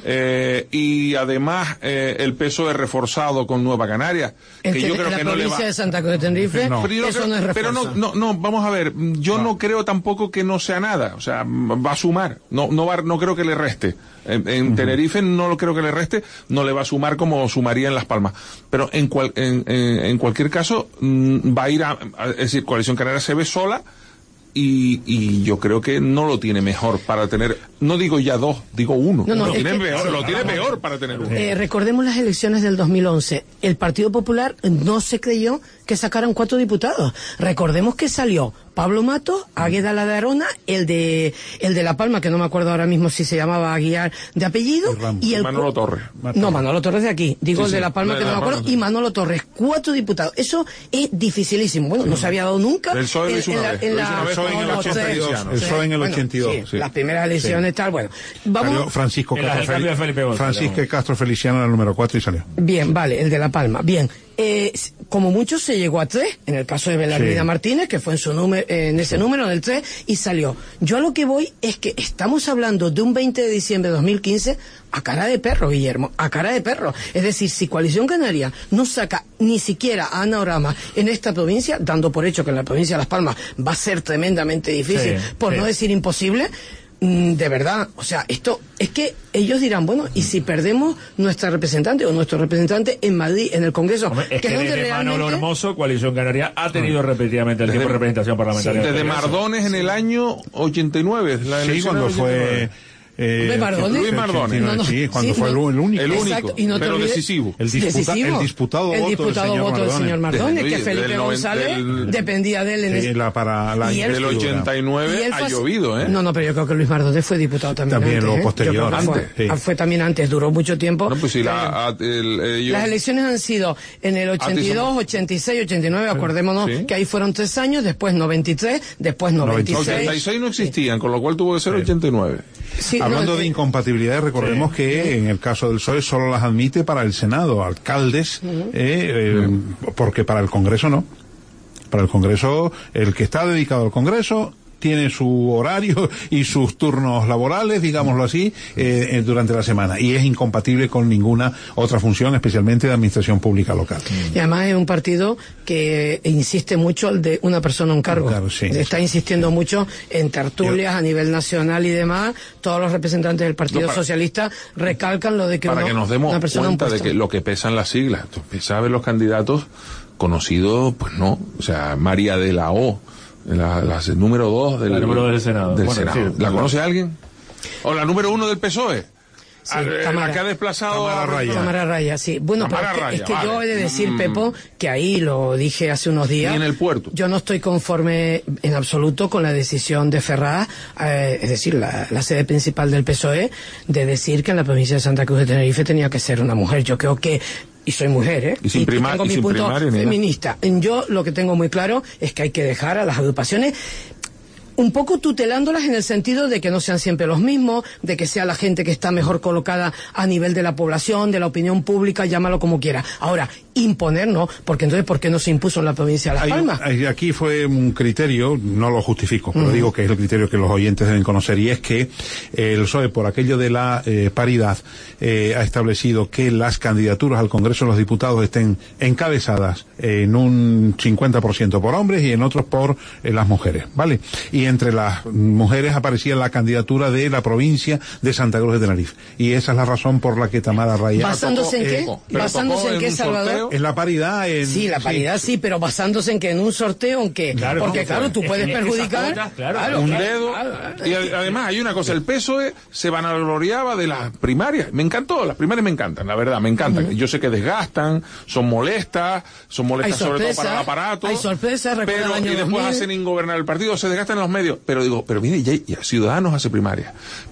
[SPEAKER 16] eh, y además eh, el P S O E reforzado con Nueva Canaria,
[SPEAKER 7] En
[SPEAKER 16] que yo
[SPEAKER 7] Ten-
[SPEAKER 16] creo
[SPEAKER 7] en la
[SPEAKER 16] que no le va.
[SPEAKER 7] provincia de Santa Cruz de Tenerife,
[SPEAKER 16] Pero, yo no
[SPEAKER 7] eso
[SPEAKER 16] creo-
[SPEAKER 7] no es refuerzo.
[SPEAKER 16] pero no, no, no, vamos a ver, yo no. creo tampoco que no sea nada, o sea, va a sumar, no, no va, no creo que le reste. En, en uh-huh. Tenerife no lo creo que le reste, no le va a sumar como sumaría en Las Palmas. Pero en, cual, en, en, en cualquier caso, mmm, va a ir a, a, es decir, Coalición Canaria se ve sola. Y, y yo creo que no lo tiene mejor para tener, no digo ya dos, digo uno.
[SPEAKER 7] No, no,
[SPEAKER 16] lo
[SPEAKER 7] es
[SPEAKER 16] tiene,
[SPEAKER 7] que-
[SPEAKER 16] peor, lo tiene
[SPEAKER 7] vamos.
[SPEAKER 16] peor para tener uno.
[SPEAKER 7] Eh, recordemos las elecciones del dos mil once. El Partido Popular no se creyó que sacaran cuatro diputados. Recordemos que salió Pablo Matos, Águeda La de Arona, el de el de La Palma, que no me acuerdo ahora mismo si se llamaba Aguiar de apellido, y el
[SPEAKER 16] Manolo Torres.
[SPEAKER 7] No, Manolo Torres de aquí. Digo
[SPEAKER 16] Sí,
[SPEAKER 7] el de
[SPEAKER 16] sí,
[SPEAKER 7] La Palma,
[SPEAKER 16] de
[SPEAKER 7] que no
[SPEAKER 16] La
[SPEAKER 7] me acuerdo,
[SPEAKER 16] Palma,
[SPEAKER 7] y
[SPEAKER 16] sí.
[SPEAKER 7] Manolo Torres. Cuatro diputados. Eso es dificilísimo. Bueno, no se había dado nunca.
[SPEAKER 16] El P S O E lo hizo una
[SPEAKER 7] la-
[SPEAKER 16] vez,
[SPEAKER 7] en
[SPEAKER 16] lo
[SPEAKER 7] la-
[SPEAKER 16] hizo una vez
[SPEAKER 7] no,
[SPEAKER 16] con el
[SPEAKER 7] no,
[SPEAKER 16] ochenta y dos.
[SPEAKER 7] sí,
[SPEAKER 15] El P S O E en el
[SPEAKER 7] bueno,
[SPEAKER 15] ochenta y dos,
[SPEAKER 7] sí,
[SPEAKER 15] sí.
[SPEAKER 7] las primeras elecciones
[SPEAKER 15] Sí.
[SPEAKER 7] tal, bueno. Vamos.
[SPEAKER 15] Salió Francisco
[SPEAKER 22] En la-
[SPEAKER 15] Castro,
[SPEAKER 22] el cambio de Felipe González,
[SPEAKER 15] Francisco
[SPEAKER 22] vamos.
[SPEAKER 15] Castro Feliciano era el número cuatro y salió.
[SPEAKER 7] Bien, vale, el de La Palma. Bien. Eh, como mucho se llegó a tres, en el caso de Belarmina
[SPEAKER 15] Sí.
[SPEAKER 7] Martínez, que fue en su número, en ese número, en el tres, y salió. Yo a lo que voy es que estamos hablando de un veinte de diciembre de dos mil quince a cara de perro, Guillermo, a cara de perro. Es decir, si Coalición Canaria no saca ni siquiera a Ana Orama en esta provincia, dando por hecho que en la provincia de Las Palmas va a ser tremendamente difícil,
[SPEAKER 22] Sí,
[SPEAKER 7] por
[SPEAKER 22] sí.
[SPEAKER 7] no decir imposible, mm, de verdad, o sea, esto es que ellos dirán, bueno, y si perdemos nuestra representante o nuestro representante en Madrid, en el Congreso,
[SPEAKER 22] Hombre, es
[SPEAKER 7] que
[SPEAKER 22] que
[SPEAKER 7] es donde
[SPEAKER 22] desde Manolo
[SPEAKER 7] realmente...
[SPEAKER 22] Hermoso, Coalición Canaria ha tenido repetidamente el
[SPEAKER 16] Desde-
[SPEAKER 22] tiempo de representación parlamentaria.
[SPEAKER 16] Desde
[SPEAKER 22] del Congreso.
[SPEAKER 16] Mardones en el año ochenta y nueve. La
[SPEAKER 15] Sí,
[SPEAKER 16] elección
[SPEAKER 15] cuando
[SPEAKER 16] del ochenta y nueve.
[SPEAKER 15] fue... Eh,
[SPEAKER 7] Luis Mardones.
[SPEAKER 16] Luis Mardones.
[SPEAKER 7] No, no,
[SPEAKER 15] Sí, cuando
[SPEAKER 7] sí,
[SPEAKER 15] fue
[SPEAKER 7] no.
[SPEAKER 15] el, el único.
[SPEAKER 16] El único,
[SPEAKER 7] Exacto, y no te
[SPEAKER 16] pero
[SPEAKER 7] olvides-
[SPEAKER 16] decisivo.
[SPEAKER 15] El, disputa-
[SPEAKER 7] Decisivo.
[SPEAKER 15] el disputado
[SPEAKER 7] El
[SPEAKER 15] voto
[SPEAKER 7] diputado
[SPEAKER 15] del señor
[SPEAKER 7] voto del
[SPEAKER 15] Mardones.
[SPEAKER 7] señor Mardones,
[SPEAKER 16] Desde-
[SPEAKER 7] que
[SPEAKER 16] del
[SPEAKER 7] Felipe
[SPEAKER 16] noven-
[SPEAKER 7] González
[SPEAKER 16] del-
[SPEAKER 7] dependía de él en
[SPEAKER 15] Sí,
[SPEAKER 7] ese...
[SPEAKER 15] la, para la
[SPEAKER 7] Y él-
[SPEAKER 16] Del
[SPEAKER 15] investidura.
[SPEAKER 16] ochenta y
[SPEAKER 7] y
[SPEAKER 16] nueve
[SPEAKER 7] él
[SPEAKER 16] ha
[SPEAKER 7] fue-
[SPEAKER 16] llovido, ¿eh?
[SPEAKER 7] No, no, pero yo creo que Luis Mardones fue diputado también,
[SPEAKER 15] También,
[SPEAKER 7] antes,
[SPEAKER 15] lo
[SPEAKER 7] ¿eh? Yo
[SPEAKER 15] posterior,
[SPEAKER 7] creo que fue,
[SPEAKER 15] antes, sí.
[SPEAKER 7] ah, fue también antes, duró mucho tiempo.
[SPEAKER 16] No, pues si la, a- el, ellos-
[SPEAKER 7] Las elecciones han sido en el ochenta y dos, ochenta y seis, ochenta y nueve, acordémonos
[SPEAKER 16] Sí.
[SPEAKER 7] que ahí fueron tres años, después noventa y tres, después noventa y seis.
[SPEAKER 16] ochenta y seis no existían, con lo cual tuvo que ser ochenta y nueve.
[SPEAKER 7] Sí, no,
[SPEAKER 15] Hablando de
[SPEAKER 7] eh,
[SPEAKER 15] incompatibilidades, recordemos que en el caso del P S O E solo las admite para el Senado, alcaldes, eh, eh, porque para el Congreso no. Para el Congreso, el que está dedicado al Congreso tiene su horario y sus turnos laborales, digámoslo así, eh, eh, durante la semana. Y es incompatible con ninguna otra función, especialmente de administración pública local.
[SPEAKER 7] Y además es un partido que insiste mucho el de una persona un cargo.
[SPEAKER 15] Claro, sí.
[SPEAKER 7] Está insistiendo mucho en tertulias a nivel nacional y demás. Todos los representantes del Partido
[SPEAKER 16] No, para-
[SPEAKER 7] Socialista recalcan lo de que,
[SPEAKER 16] Para
[SPEAKER 7] uno-
[SPEAKER 16] que nos demos
[SPEAKER 7] una persona un
[SPEAKER 16] cuenta de
[SPEAKER 7] puesto.
[SPEAKER 16] que lo que pesan las siglas. Tú empiezas a ver los candidatos conocidos, pues no. O sea, María de la O, la, la número dos del,
[SPEAKER 22] La número dos del Senado.
[SPEAKER 16] del
[SPEAKER 22] Bueno,
[SPEAKER 16] Senado.
[SPEAKER 22] sí,
[SPEAKER 16] ¿La
[SPEAKER 22] sí.
[SPEAKER 16] conoce alguien? ¿O la número uno del P S O E?
[SPEAKER 7] Sí,
[SPEAKER 16] Ah, eh,
[SPEAKER 7] Cámara.
[SPEAKER 16] la que ha desplazado
[SPEAKER 15] Cámara
[SPEAKER 16] a
[SPEAKER 15] Raya.
[SPEAKER 7] Cámara Raya, sí. Bueno, pero
[SPEAKER 16] Cámara
[SPEAKER 7] es que,
[SPEAKER 16] Raya,
[SPEAKER 7] es que
[SPEAKER 16] vale.
[SPEAKER 7] yo he de decir,
[SPEAKER 16] Mm.
[SPEAKER 7] Pepo, que ahí lo dije hace unos días.
[SPEAKER 16] Y en el puerto.
[SPEAKER 7] Yo no estoy conforme en absoluto con la decisión de Ferraz, eh, es decir, la, la sede principal del P S O E, de decir que en la provincia de Santa Cruz de Tenerife tenía que ser una mujer. Yo creo que y soy mujer, ¿eh?
[SPEAKER 16] Y sin prima-
[SPEAKER 7] tengo
[SPEAKER 16] y
[SPEAKER 7] mi
[SPEAKER 16] sin
[SPEAKER 7] punto
[SPEAKER 16] primaria ni nada.
[SPEAKER 7] feminista. Yo lo que tengo muy claro es que hay que dejar a las agrupaciones un poco tutelándolas en el sentido de que no sean siempre los mismos, de que sea la gente que está mejor colocada a nivel de la población, de la opinión pública, llámalo como quiera. Ahora, imponer no, porque entonces, ¿por qué no se impuso en la provincia de Las
[SPEAKER 15] Hay-
[SPEAKER 7] Palmas?
[SPEAKER 15] hay- aquí fue un criterio, no lo justifico, pero
[SPEAKER 7] Ujú.
[SPEAKER 15] digo que es el criterio que los oyentes deben conocer, y es que eh, el P S O E, por aquello de la eh, paridad, eh, ha establecido que las candidaturas al Congreso de los Diputados estén encabezadas en un cincuenta por ciento por hombres y en otros por eh, las mujeres, ¿vale? Y entre las mujeres aparecía la candidatura de la provincia de Santa Cruz de Tenerife. Y esa es la razón por la que Tamara Raya...
[SPEAKER 7] ¿Basándose en
[SPEAKER 15] Eh,
[SPEAKER 7] qué?
[SPEAKER 15] pero
[SPEAKER 7] ¿Basándose
[SPEAKER 15] tocó
[SPEAKER 7] en qué,
[SPEAKER 15] un
[SPEAKER 7] Salvador?
[SPEAKER 15] sorteo. Es la paridad en...
[SPEAKER 7] Sí, la paridad sí, pero basándose en que en un sorteo, en que...
[SPEAKER 16] Claro,
[SPEAKER 7] porque
[SPEAKER 16] ¿cómo
[SPEAKER 7] claro,
[SPEAKER 16] fue?
[SPEAKER 7] tú
[SPEAKER 16] Es
[SPEAKER 7] puedes
[SPEAKER 16] que esas
[SPEAKER 7] perjudicar...
[SPEAKER 16] cuotas, claro, un
[SPEAKER 7] claro,
[SPEAKER 16] dedo.
[SPEAKER 7] claro.
[SPEAKER 16] Y ad- además hay una cosa, el P S O E se vanagloriaba de las primarias. Me encantó, las primarias me encantan, la verdad, me encantan. Yo sé que desgastan, son molestas, son molestas
[SPEAKER 7] Hay
[SPEAKER 16] sobre todo
[SPEAKER 7] sorpresas,
[SPEAKER 16] para el aparato.
[SPEAKER 7] hay sorpresas, recuerda
[SPEAKER 16] pero,
[SPEAKER 7] el año
[SPEAKER 16] y después
[SPEAKER 7] dos mil.
[SPEAKER 16] hacen ingobernar el partido, se desgastan en los medios. Pero digo, pero mire, ya, ya Ciudadanos hace primarias,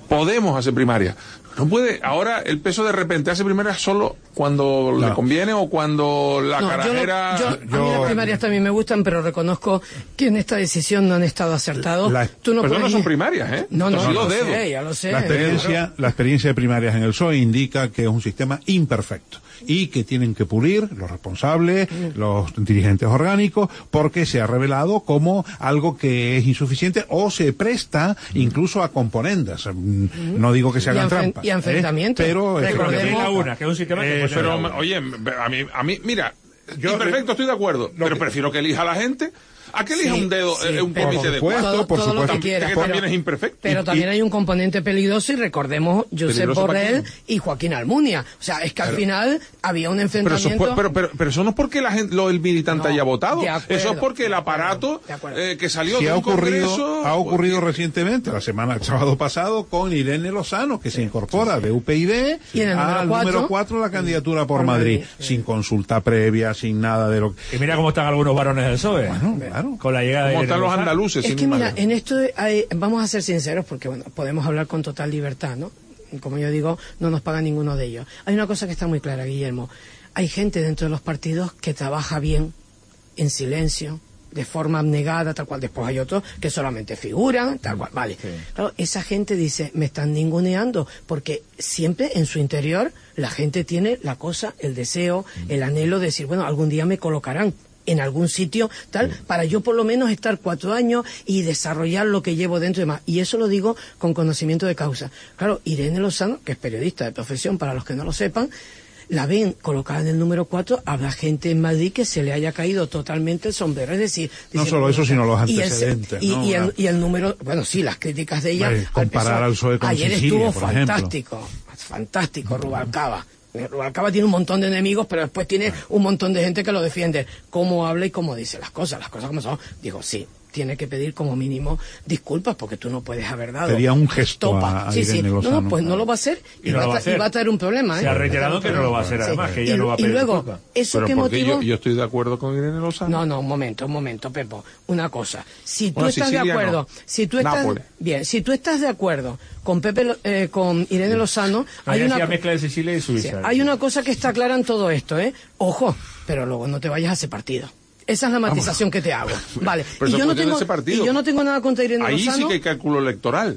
[SPEAKER 16] Podemos hacer primarias. No puede, ahora el P S O E de repente hace primarias solo cuando no. le conviene o cuando la
[SPEAKER 7] no,
[SPEAKER 16] carajera...
[SPEAKER 7] Yo, lo, yo, yo, a mí las primarias también me gustan, pero reconozco que en esta decisión no han estado acertados.
[SPEAKER 16] La,
[SPEAKER 7] Tú no
[SPEAKER 16] pero
[SPEAKER 7] puedes...
[SPEAKER 16] no son primarias, ¿eh?
[SPEAKER 7] No, no, no,
[SPEAKER 16] no
[SPEAKER 7] lo
[SPEAKER 16] dedos.
[SPEAKER 7] sé, ya lo sé.
[SPEAKER 15] La experiencia, la experiencia de primarias en el P S O E indica que es un sistema imperfecto y que tienen que pulir los responsables, mm. los dirigentes orgánicos, porque se ha revelado como algo que es insuficiente o se presta incluso a componendas. Mm. No digo que se hagan trampas.
[SPEAKER 7] Y enfrentamientos.
[SPEAKER 15] ¿eh? Pero
[SPEAKER 22] recordemos una, que es un sistema que
[SPEAKER 16] eh, pero, oye, a mí, a mí, mira, yo imperfecto, estoy de acuerdo, pero que, prefiero que elija a la gente a que elija sí, un dedo, sí, eh, un comité de
[SPEAKER 7] cuatro. Todo,
[SPEAKER 15] por
[SPEAKER 7] todo
[SPEAKER 15] supuesto,
[SPEAKER 7] lo que quiera,
[SPEAKER 16] que
[SPEAKER 7] pero,
[SPEAKER 16] también es imperfecto.
[SPEAKER 7] Pero
[SPEAKER 16] y,
[SPEAKER 7] también
[SPEAKER 16] y,
[SPEAKER 7] hay un componente peligroso y recordemos Josep Borrell y Joaquín Almunia. O sea, es que
[SPEAKER 16] pero,
[SPEAKER 7] al final había un enfrentamiento...
[SPEAKER 16] Pero eso, pero, pero, pero eso no es porque la gente, lo, el militante
[SPEAKER 7] no,
[SPEAKER 16] haya votado.
[SPEAKER 7] Acuerdo,
[SPEAKER 16] eso es porque el aparato eh, que salió
[SPEAKER 15] sí,
[SPEAKER 16] de
[SPEAKER 15] ha
[SPEAKER 16] un
[SPEAKER 15] ocurrido,
[SPEAKER 16] congreso...
[SPEAKER 15] Ha ocurrido recientemente, la semana, el sábado pasado, con Irene Lozano, que sí. se incorpora de U P yD
[SPEAKER 7] y en el
[SPEAKER 15] al número cuatro la candidatura por, por Madrid, Madrid sí. sin consulta previa, sin nada de lo que...
[SPEAKER 22] Y mira cómo están algunos varones del P S O E.
[SPEAKER 15] Bueno, claro.
[SPEAKER 22] Con la llegada de
[SPEAKER 16] ¿Cómo están los andaluces?
[SPEAKER 7] Es que mira, en esto hay, vamos a ser sinceros porque bueno, podemos hablar con total libertad, ¿no? Como yo digo, no nos paga ninguno de ellos. Hay una cosa que está muy clara, Guillermo. Hay gente dentro de los partidos que trabaja bien, en silencio, de forma abnegada, tal cual. Después hay otros que solamente figuran, tal cual. Vale. Sí. Claro, esa gente dice, me están ninguneando, porque siempre en su interior la gente tiene la cosa, el deseo, el anhelo de decir, bueno, algún día me colocarán en algún sitio, tal, para yo por lo menos estar cuatro años y desarrollar lo que llevo dentro y demás. Y eso lo digo con conocimiento de causa. Claro, Irene Lozano, que es periodista de profesión, para los que no lo sepan, la ven colocada en el número cuatro, habrá gente en Madrid que se le haya caído totalmente el sombrero, es decir...
[SPEAKER 15] No solo eso, sino los antecedentes.
[SPEAKER 7] Y el,
[SPEAKER 15] ¿no?
[SPEAKER 7] y, el, y el número, bueno, sí, las críticas de ella...
[SPEAKER 15] Vale, comparar al P S O E con
[SPEAKER 7] ayer
[SPEAKER 15] Sicilia,
[SPEAKER 7] estuvo
[SPEAKER 15] por
[SPEAKER 7] fantástico,
[SPEAKER 15] ejemplo.
[SPEAKER 7] fantástico, Rubalcaba. Rubalcaba tiene un montón de enemigos, pero después tiene un montón de gente que lo defiende. Cómo habla y cómo dice las cosas, las cosas como son. Digo, sí, tiene que pedir como mínimo disculpas porque tú no puedes haber dado.
[SPEAKER 15] Sería un gesto a, a
[SPEAKER 7] sí, sí.
[SPEAKER 15] No,
[SPEAKER 7] no, pues no lo va a hacer y, y, va, no a hacer. y va a traer un problema. ¿eh?
[SPEAKER 22] Se ha reiterado que no lo va a hacer, además, sí. que ella
[SPEAKER 7] y,
[SPEAKER 22] no va a pedir
[SPEAKER 7] Y luego,
[SPEAKER 22] disculpas.
[SPEAKER 7] ¿eso
[SPEAKER 16] pero
[SPEAKER 7] qué motivo?
[SPEAKER 16] Yo, yo estoy de acuerdo con Irene Lozano.
[SPEAKER 7] No, no, un momento, un momento, Pepo. Una cosa. Si tú
[SPEAKER 16] bueno,
[SPEAKER 7] estás
[SPEAKER 16] Sicilia,
[SPEAKER 7] de acuerdo,
[SPEAKER 16] no.
[SPEAKER 7] si tú estás
[SPEAKER 16] Nápoles.
[SPEAKER 7] bien, si tú estás de acuerdo con Pepe, eh, con Irene Lozano,
[SPEAKER 22] no,
[SPEAKER 7] hay una
[SPEAKER 22] mezcla de Sicilia y Suiza.
[SPEAKER 7] Sí, hay una cosa que está clara en todo esto, ¿eh? Ojo, pero luego no te vayas a ese partido. Esa es la matización Vamos. que te hago. Vale.
[SPEAKER 16] Pero
[SPEAKER 7] y, yo no tengo,
[SPEAKER 16] ese partido.
[SPEAKER 7] y yo no tengo nada contra Irene
[SPEAKER 16] Ahí
[SPEAKER 7] Lozano.
[SPEAKER 16] sí que hay cálculo electoral.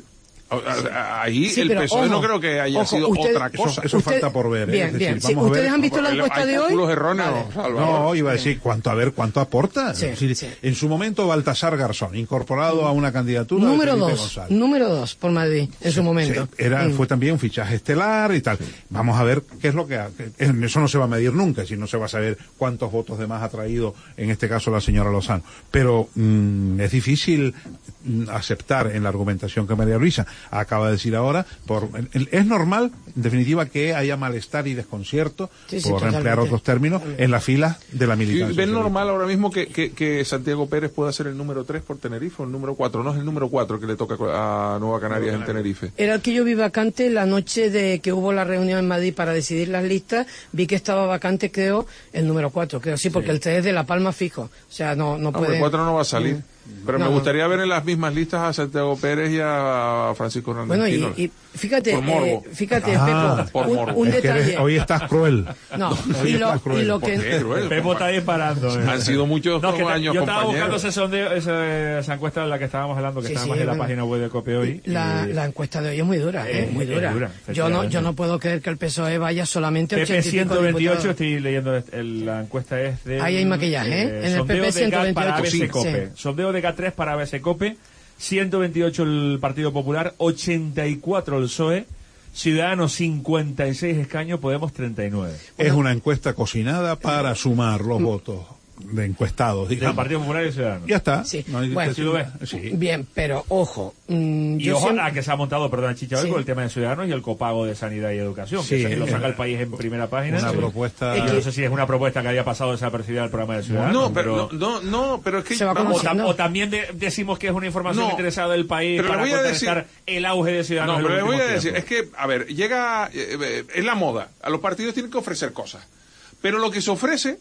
[SPEAKER 16] Ahí
[SPEAKER 7] sí,
[SPEAKER 16] el
[SPEAKER 7] pero,
[SPEAKER 16] P S O E
[SPEAKER 7] ojo,
[SPEAKER 16] no creo que haya
[SPEAKER 7] ojo,
[SPEAKER 16] sido
[SPEAKER 7] usted,
[SPEAKER 16] otra cosa.
[SPEAKER 15] Eso, eso
[SPEAKER 7] usted,
[SPEAKER 15] falta por ver.
[SPEAKER 7] Bien,
[SPEAKER 15] ¿eh? Es
[SPEAKER 7] bien.
[SPEAKER 15] decir,
[SPEAKER 7] Sí,
[SPEAKER 15] vamos
[SPEAKER 7] ¿ustedes
[SPEAKER 15] a ver,
[SPEAKER 7] han visto la encuesta
[SPEAKER 16] hay
[SPEAKER 7] de hoy?
[SPEAKER 16] cálculos erróneos.
[SPEAKER 7] Vale.
[SPEAKER 15] No, iba a decir cuánto, a ver cuánto aporta.
[SPEAKER 7] Sí,
[SPEAKER 15] decir,
[SPEAKER 7] sí.
[SPEAKER 15] En su momento Baltasar Garzón, incorporado a una candidatura
[SPEAKER 7] número
[SPEAKER 15] de Felipe
[SPEAKER 7] dos,
[SPEAKER 15] González.
[SPEAKER 7] número dos por Madrid en
[SPEAKER 15] sí,
[SPEAKER 7] su momento.
[SPEAKER 15] Sí, era, mm. Fue también un fichaje estelar y tal. Vamos a ver qué es lo que... Eso no se va a medir nunca, si no se va a saber cuántos votos de más ha traído, en este caso, la señora Lozano. Pero mmm, es difícil aceptar en la argumentación que María Luisa acaba de decir ahora. Por, es normal, en definitiva, que haya malestar y desconcierto, sí, sí, por totalmente. emplear otros términos, en las filas de la militancia.
[SPEAKER 16] ¿Ven normal ahora mismo que, que, que Santiago Pérez pueda ser el número tres por Tenerife o el número cuatro? No es el número cuatro que le toca a Nueva Canarias en Tenerife.
[SPEAKER 7] Era el que yo vi vacante la noche de que hubo la reunión en Madrid para decidir las listas. Vi que estaba vacante, creo, el número cuatro, creo, sí, porque sí. el tres es de La Palma fijo. O sea, no, no, no puede...
[SPEAKER 16] el cuatro no va a salir. Mm. Pero no, me gustaría no. ver en las mismas listas a Santiago Pérez y a Francisco Hernández.
[SPEAKER 7] Bueno, y, y fíjate, eh, fíjate,
[SPEAKER 15] ah,
[SPEAKER 7] Pepo, un, un
[SPEAKER 15] es
[SPEAKER 7] detalle.
[SPEAKER 15] Eres, hoy estás cruel.
[SPEAKER 7] No,
[SPEAKER 15] hoy
[SPEAKER 7] y, lo,
[SPEAKER 15] estás cruel.
[SPEAKER 7] y lo que...
[SPEAKER 16] Cruel,
[SPEAKER 22] Pepo está disparando. Eh.
[SPEAKER 16] Han sido muchos
[SPEAKER 22] no, que
[SPEAKER 16] años,
[SPEAKER 22] Yo estaba
[SPEAKER 16] compañeros.
[SPEAKER 22] buscando ese sondeo, esa, esa encuesta de la que estábamos hablando, que
[SPEAKER 7] sí,
[SPEAKER 22] está
[SPEAKER 7] sí,
[SPEAKER 22] más en
[SPEAKER 7] bueno,
[SPEAKER 22] la página web de COPE hoy.
[SPEAKER 7] La,
[SPEAKER 22] y...
[SPEAKER 7] la encuesta de hoy es muy dura, eh, muy dura.
[SPEAKER 22] Es dura
[SPEAKER 7] yo no yo no puedo creer que el P S O E vaya solamente
[SPEAKER 22] a ochenta y ciento veintiocho, estoy leyendo el, la encuesta es de...
[SPEAKER 7] Ahí hay maquillaje, ¿eh? En el P P ciento veintiocho.
[SPEAKER 22] Sí, sí. Sondeo de G A T tres para A B C COPE, ciento veintiocho el Partido Popular, ochenta y cuatro el P S O E, Ciudadanos cincuenta y seis escaños, Podemos treinta y nueve.
[SPEAKER 15] Es una encuesta cocinada para sumar los votos de encuestados, digamos.
[SPEAKER 22] Del Partido Popular y Ciudadanos.
[SPEAKER 15] Ya está.
[SPEAKER 7] Sí.
[SPEAKER 15] No hay
[SPEAKER 7] bueno,
[SPEAKER 22] ¿sí lo ves?
[SPEAKER 15] Sí.
[SPEAKER 7] Bien, pero ojo. Mmm,
[SPEAKER 22] y ojo siempre... a que se ha montado, perdón, Chicha, hoy
[SPEAKER 7] sí.
[SPEAKER 22] con el tema de Ciudadanos y el copago de sanidad y educación,
[SPEAKER 15] sí,
[SPEAKER 22] que lo saca
[SPEAKER 15] eh,
[SPEAKER 22] el país en primera página.
[SPEAKER 15] Una
[SPEAKER 22] sí.
[SPEAKER 15] propuesta...
[SPEAKER 22] Yo no sé si es una propuesta que haya pasado desapercibida al programa de Ciudadanos.
[SPEAKER 16] No, pero, pero... No, no, no, pero es que...
[SPEAKER 22] Vamos, o, tam, o también de, decimos que es una información no, interesada del país para contrarrestar decir... el auge de Ciudadanos.
[SPEAKER 16] No, pero le voy a decir,
[SPEAKER 22] tiempo.
[SPEAKER 16] es que, a ver, llega... Eh, es la moda. A los partidos tienen que ofrecer cosas. Pero lo que se ofrece...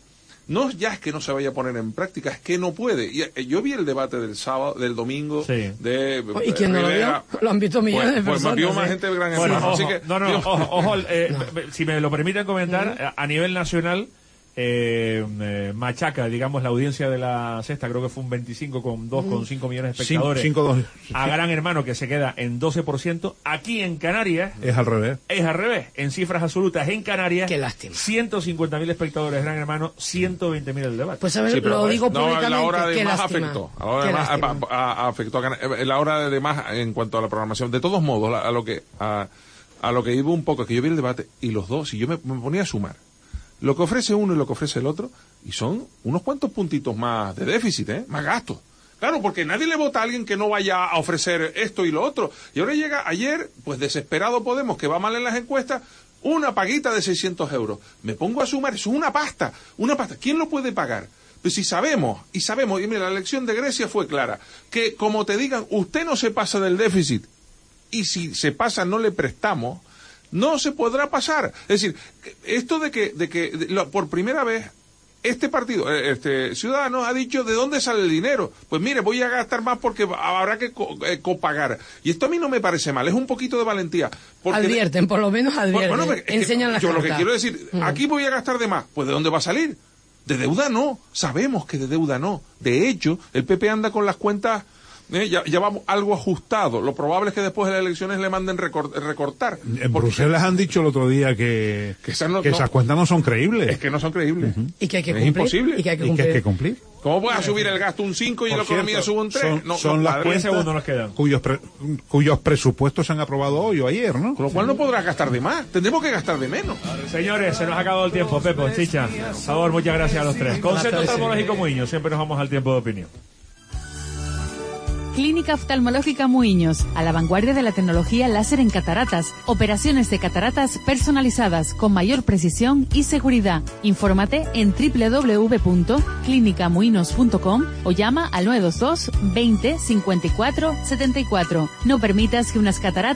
[SPEAKER 16] no ya es que no se vaya a poner en práctica, es que no puede. Y eh, yo vi el debate del sábado, del domingo,
[SPEAKER 22] sí.
[SPEAKER 16] de
[SPEAKER 7] ¿Y quién no lo vio? Lo han visto millones
[SPEAKER 16] pues,
[SPEAKER 7] de personas.
[SPEAKER 16] Pues vio más
[SPEAKER 7] ¿eh?
[SPEAKER 16] gente de Gran
[SPEAKER 22] Bueno,
[SPEAKER 16] Hermano.
[SPEAKER 22] ojo,
[SPEAKER 16] Así que,
[SPEAKER 22] no, no,
[SPEAKER 16] Dios,
[SPEAKER 22] ojo, ojo eh, no. Si me lo permiten comentar, uh-huh. a nivel nacional, eh, eh, machaca, digamos, la audiencia de la sexta, creo que fue un veinticinco coma dos con cinco millones de espectadores.
[SPEAKER 15] cinco, dos,
[SPEAKER 22] a Gran Hermano, que se queda en doce por ciento. Aquí en Canarias
[SPEAKER 15] es al revés.
[SPEAKER 22] Es al revés. En cifras absolutas, en Canarias,
[SPEAKER 7] qué lástima.
[SPEAKER 22] ciento cincuenta mil espectadores Gran Hermano, ciento veinte mil el debate.
[SPEAKER 7] Pues a ver, sí, lo digo
[SPEAKER 16] no,
[SPEAKER 7] públicamente,
[SPEAKER 16] la hora de
[SPEAKER 7] qué
[SPEAKER 16] más
[SPEAKER 7] lástima.
[SPEAKER 16] afectó. A la hora de más a, a, afectó a, a la hora de más en cuanto a la programación. De todos modos, a, a lo que a, a lo que iba un poco, que yo vi el debate y los dos, y yo me, me ponía a sumar lo que ofrece uno y lo que ofrece el otro, y son unos cuantos puntitos más de déficit, ¿eh? Más gastos. Claro, porque nadie le vota a alguien que no vaya a ofrecer esto y lo otro. Y ahora llega ayer, pues desesperado Podemos, que va mal en las encuestas, una paguita de seiscientos euros. Me pongo a sumar, eso es una pasta, una pasta. ¿Quién lo puede pagar? Pues si sabemos, y sabemos, y mira, la elección de Grecia fue clara, que como te digan, usted no se pasa del déficit, y si se pasa no le prestamos, no se podrá pasar. Es decir, esto de que, de que de, lo, por primera vez, este partido, este Ciudadanos ha dicho de dónde sale el dinero. Pues mire, voy a gastar más porque habrá que co, eh, copagar. Y esto a mí no me parece mal, es un poquito de valentía.
[SPEAKER 7] Advierten, por lo menos advierten. Bueno, enseñan las
[SPEAKER 16] Yo
[SPEAKER 7] cartas.
[SPEAKER 16] Lo que quiero decir, mm. aquí voy a gastar de más. Pues ¿de dónde va a salir? De deuda no. Sabemos que de deuda no. De hecho, el P P anda con las cuentas... Eh, ya, ya vamos algo ajustado. Lo probable es que después de las elecciones le manden recort, recortar.
[SPEAKER 15] En Bruselas han dicho el otro día que,
[SPEAKER 16] que, esas, no,
[SPEAKER 15] que
[SPEAKER 16] no,
[SPEAKER 15] esas cuentas no son creíbles.
[SPEAKER 16] Es que no son creíbles.
[SPEAKER 15] Uh-huh.
[SPEAKER 7] Y que hay que
[SPEAKER 16] es
[SPEAKER 7] cumplir.
[SPEAKER 16] Imposible.
[SPEAKER 7] Y que hay que
[SPEAKER 15] cumplir. ¿Y que hay que cumplir?
[SPEAKER 16] ¿Cómo puedes subir el gasto un cinco y
[SPEAKER 15] Por
[SPEAKER 16] la economía
[SPEAKER 15] cierto,
[SPEAKER 16] sube un tres?
[SPEAKER 15] Son,
[SPEAKER 16] no,
[SPEAKER 15] son
[SPEAKER 16] no,
[SPEAKER 15] las cuentas
[SPEAKER 22] segundos nos quedan.
[SPEAKER 15] Cuyos, pre, cuyos presupuestos se han aprobado hoy o ayer, ¿no?
[SPEAKER 16] Con lo cual no podrás gastar de más. Tendremos que gastar de menos.
[SPEAKER 22] Señores, se nos ha acabado el tiempo. Pepo, Chicha, por favor, muchas gracias a los tres. Concepto oftalmológico Muiños. Siempre nos vamos al tiempo de opinión.
[SPEAKER 5] Clínica Oftalmológica Muiños, a la vanguardia de la tecnología láser en cataratas. Operaciones de cataratas personalizadas con mayor precisión y seguridad. Infórmate en doble u doble u doble u punto clínica muinos punto com o llama al nueve dos dos veinte cincuenta y cuatro setenta y cuatro. No permitas que unas cataratas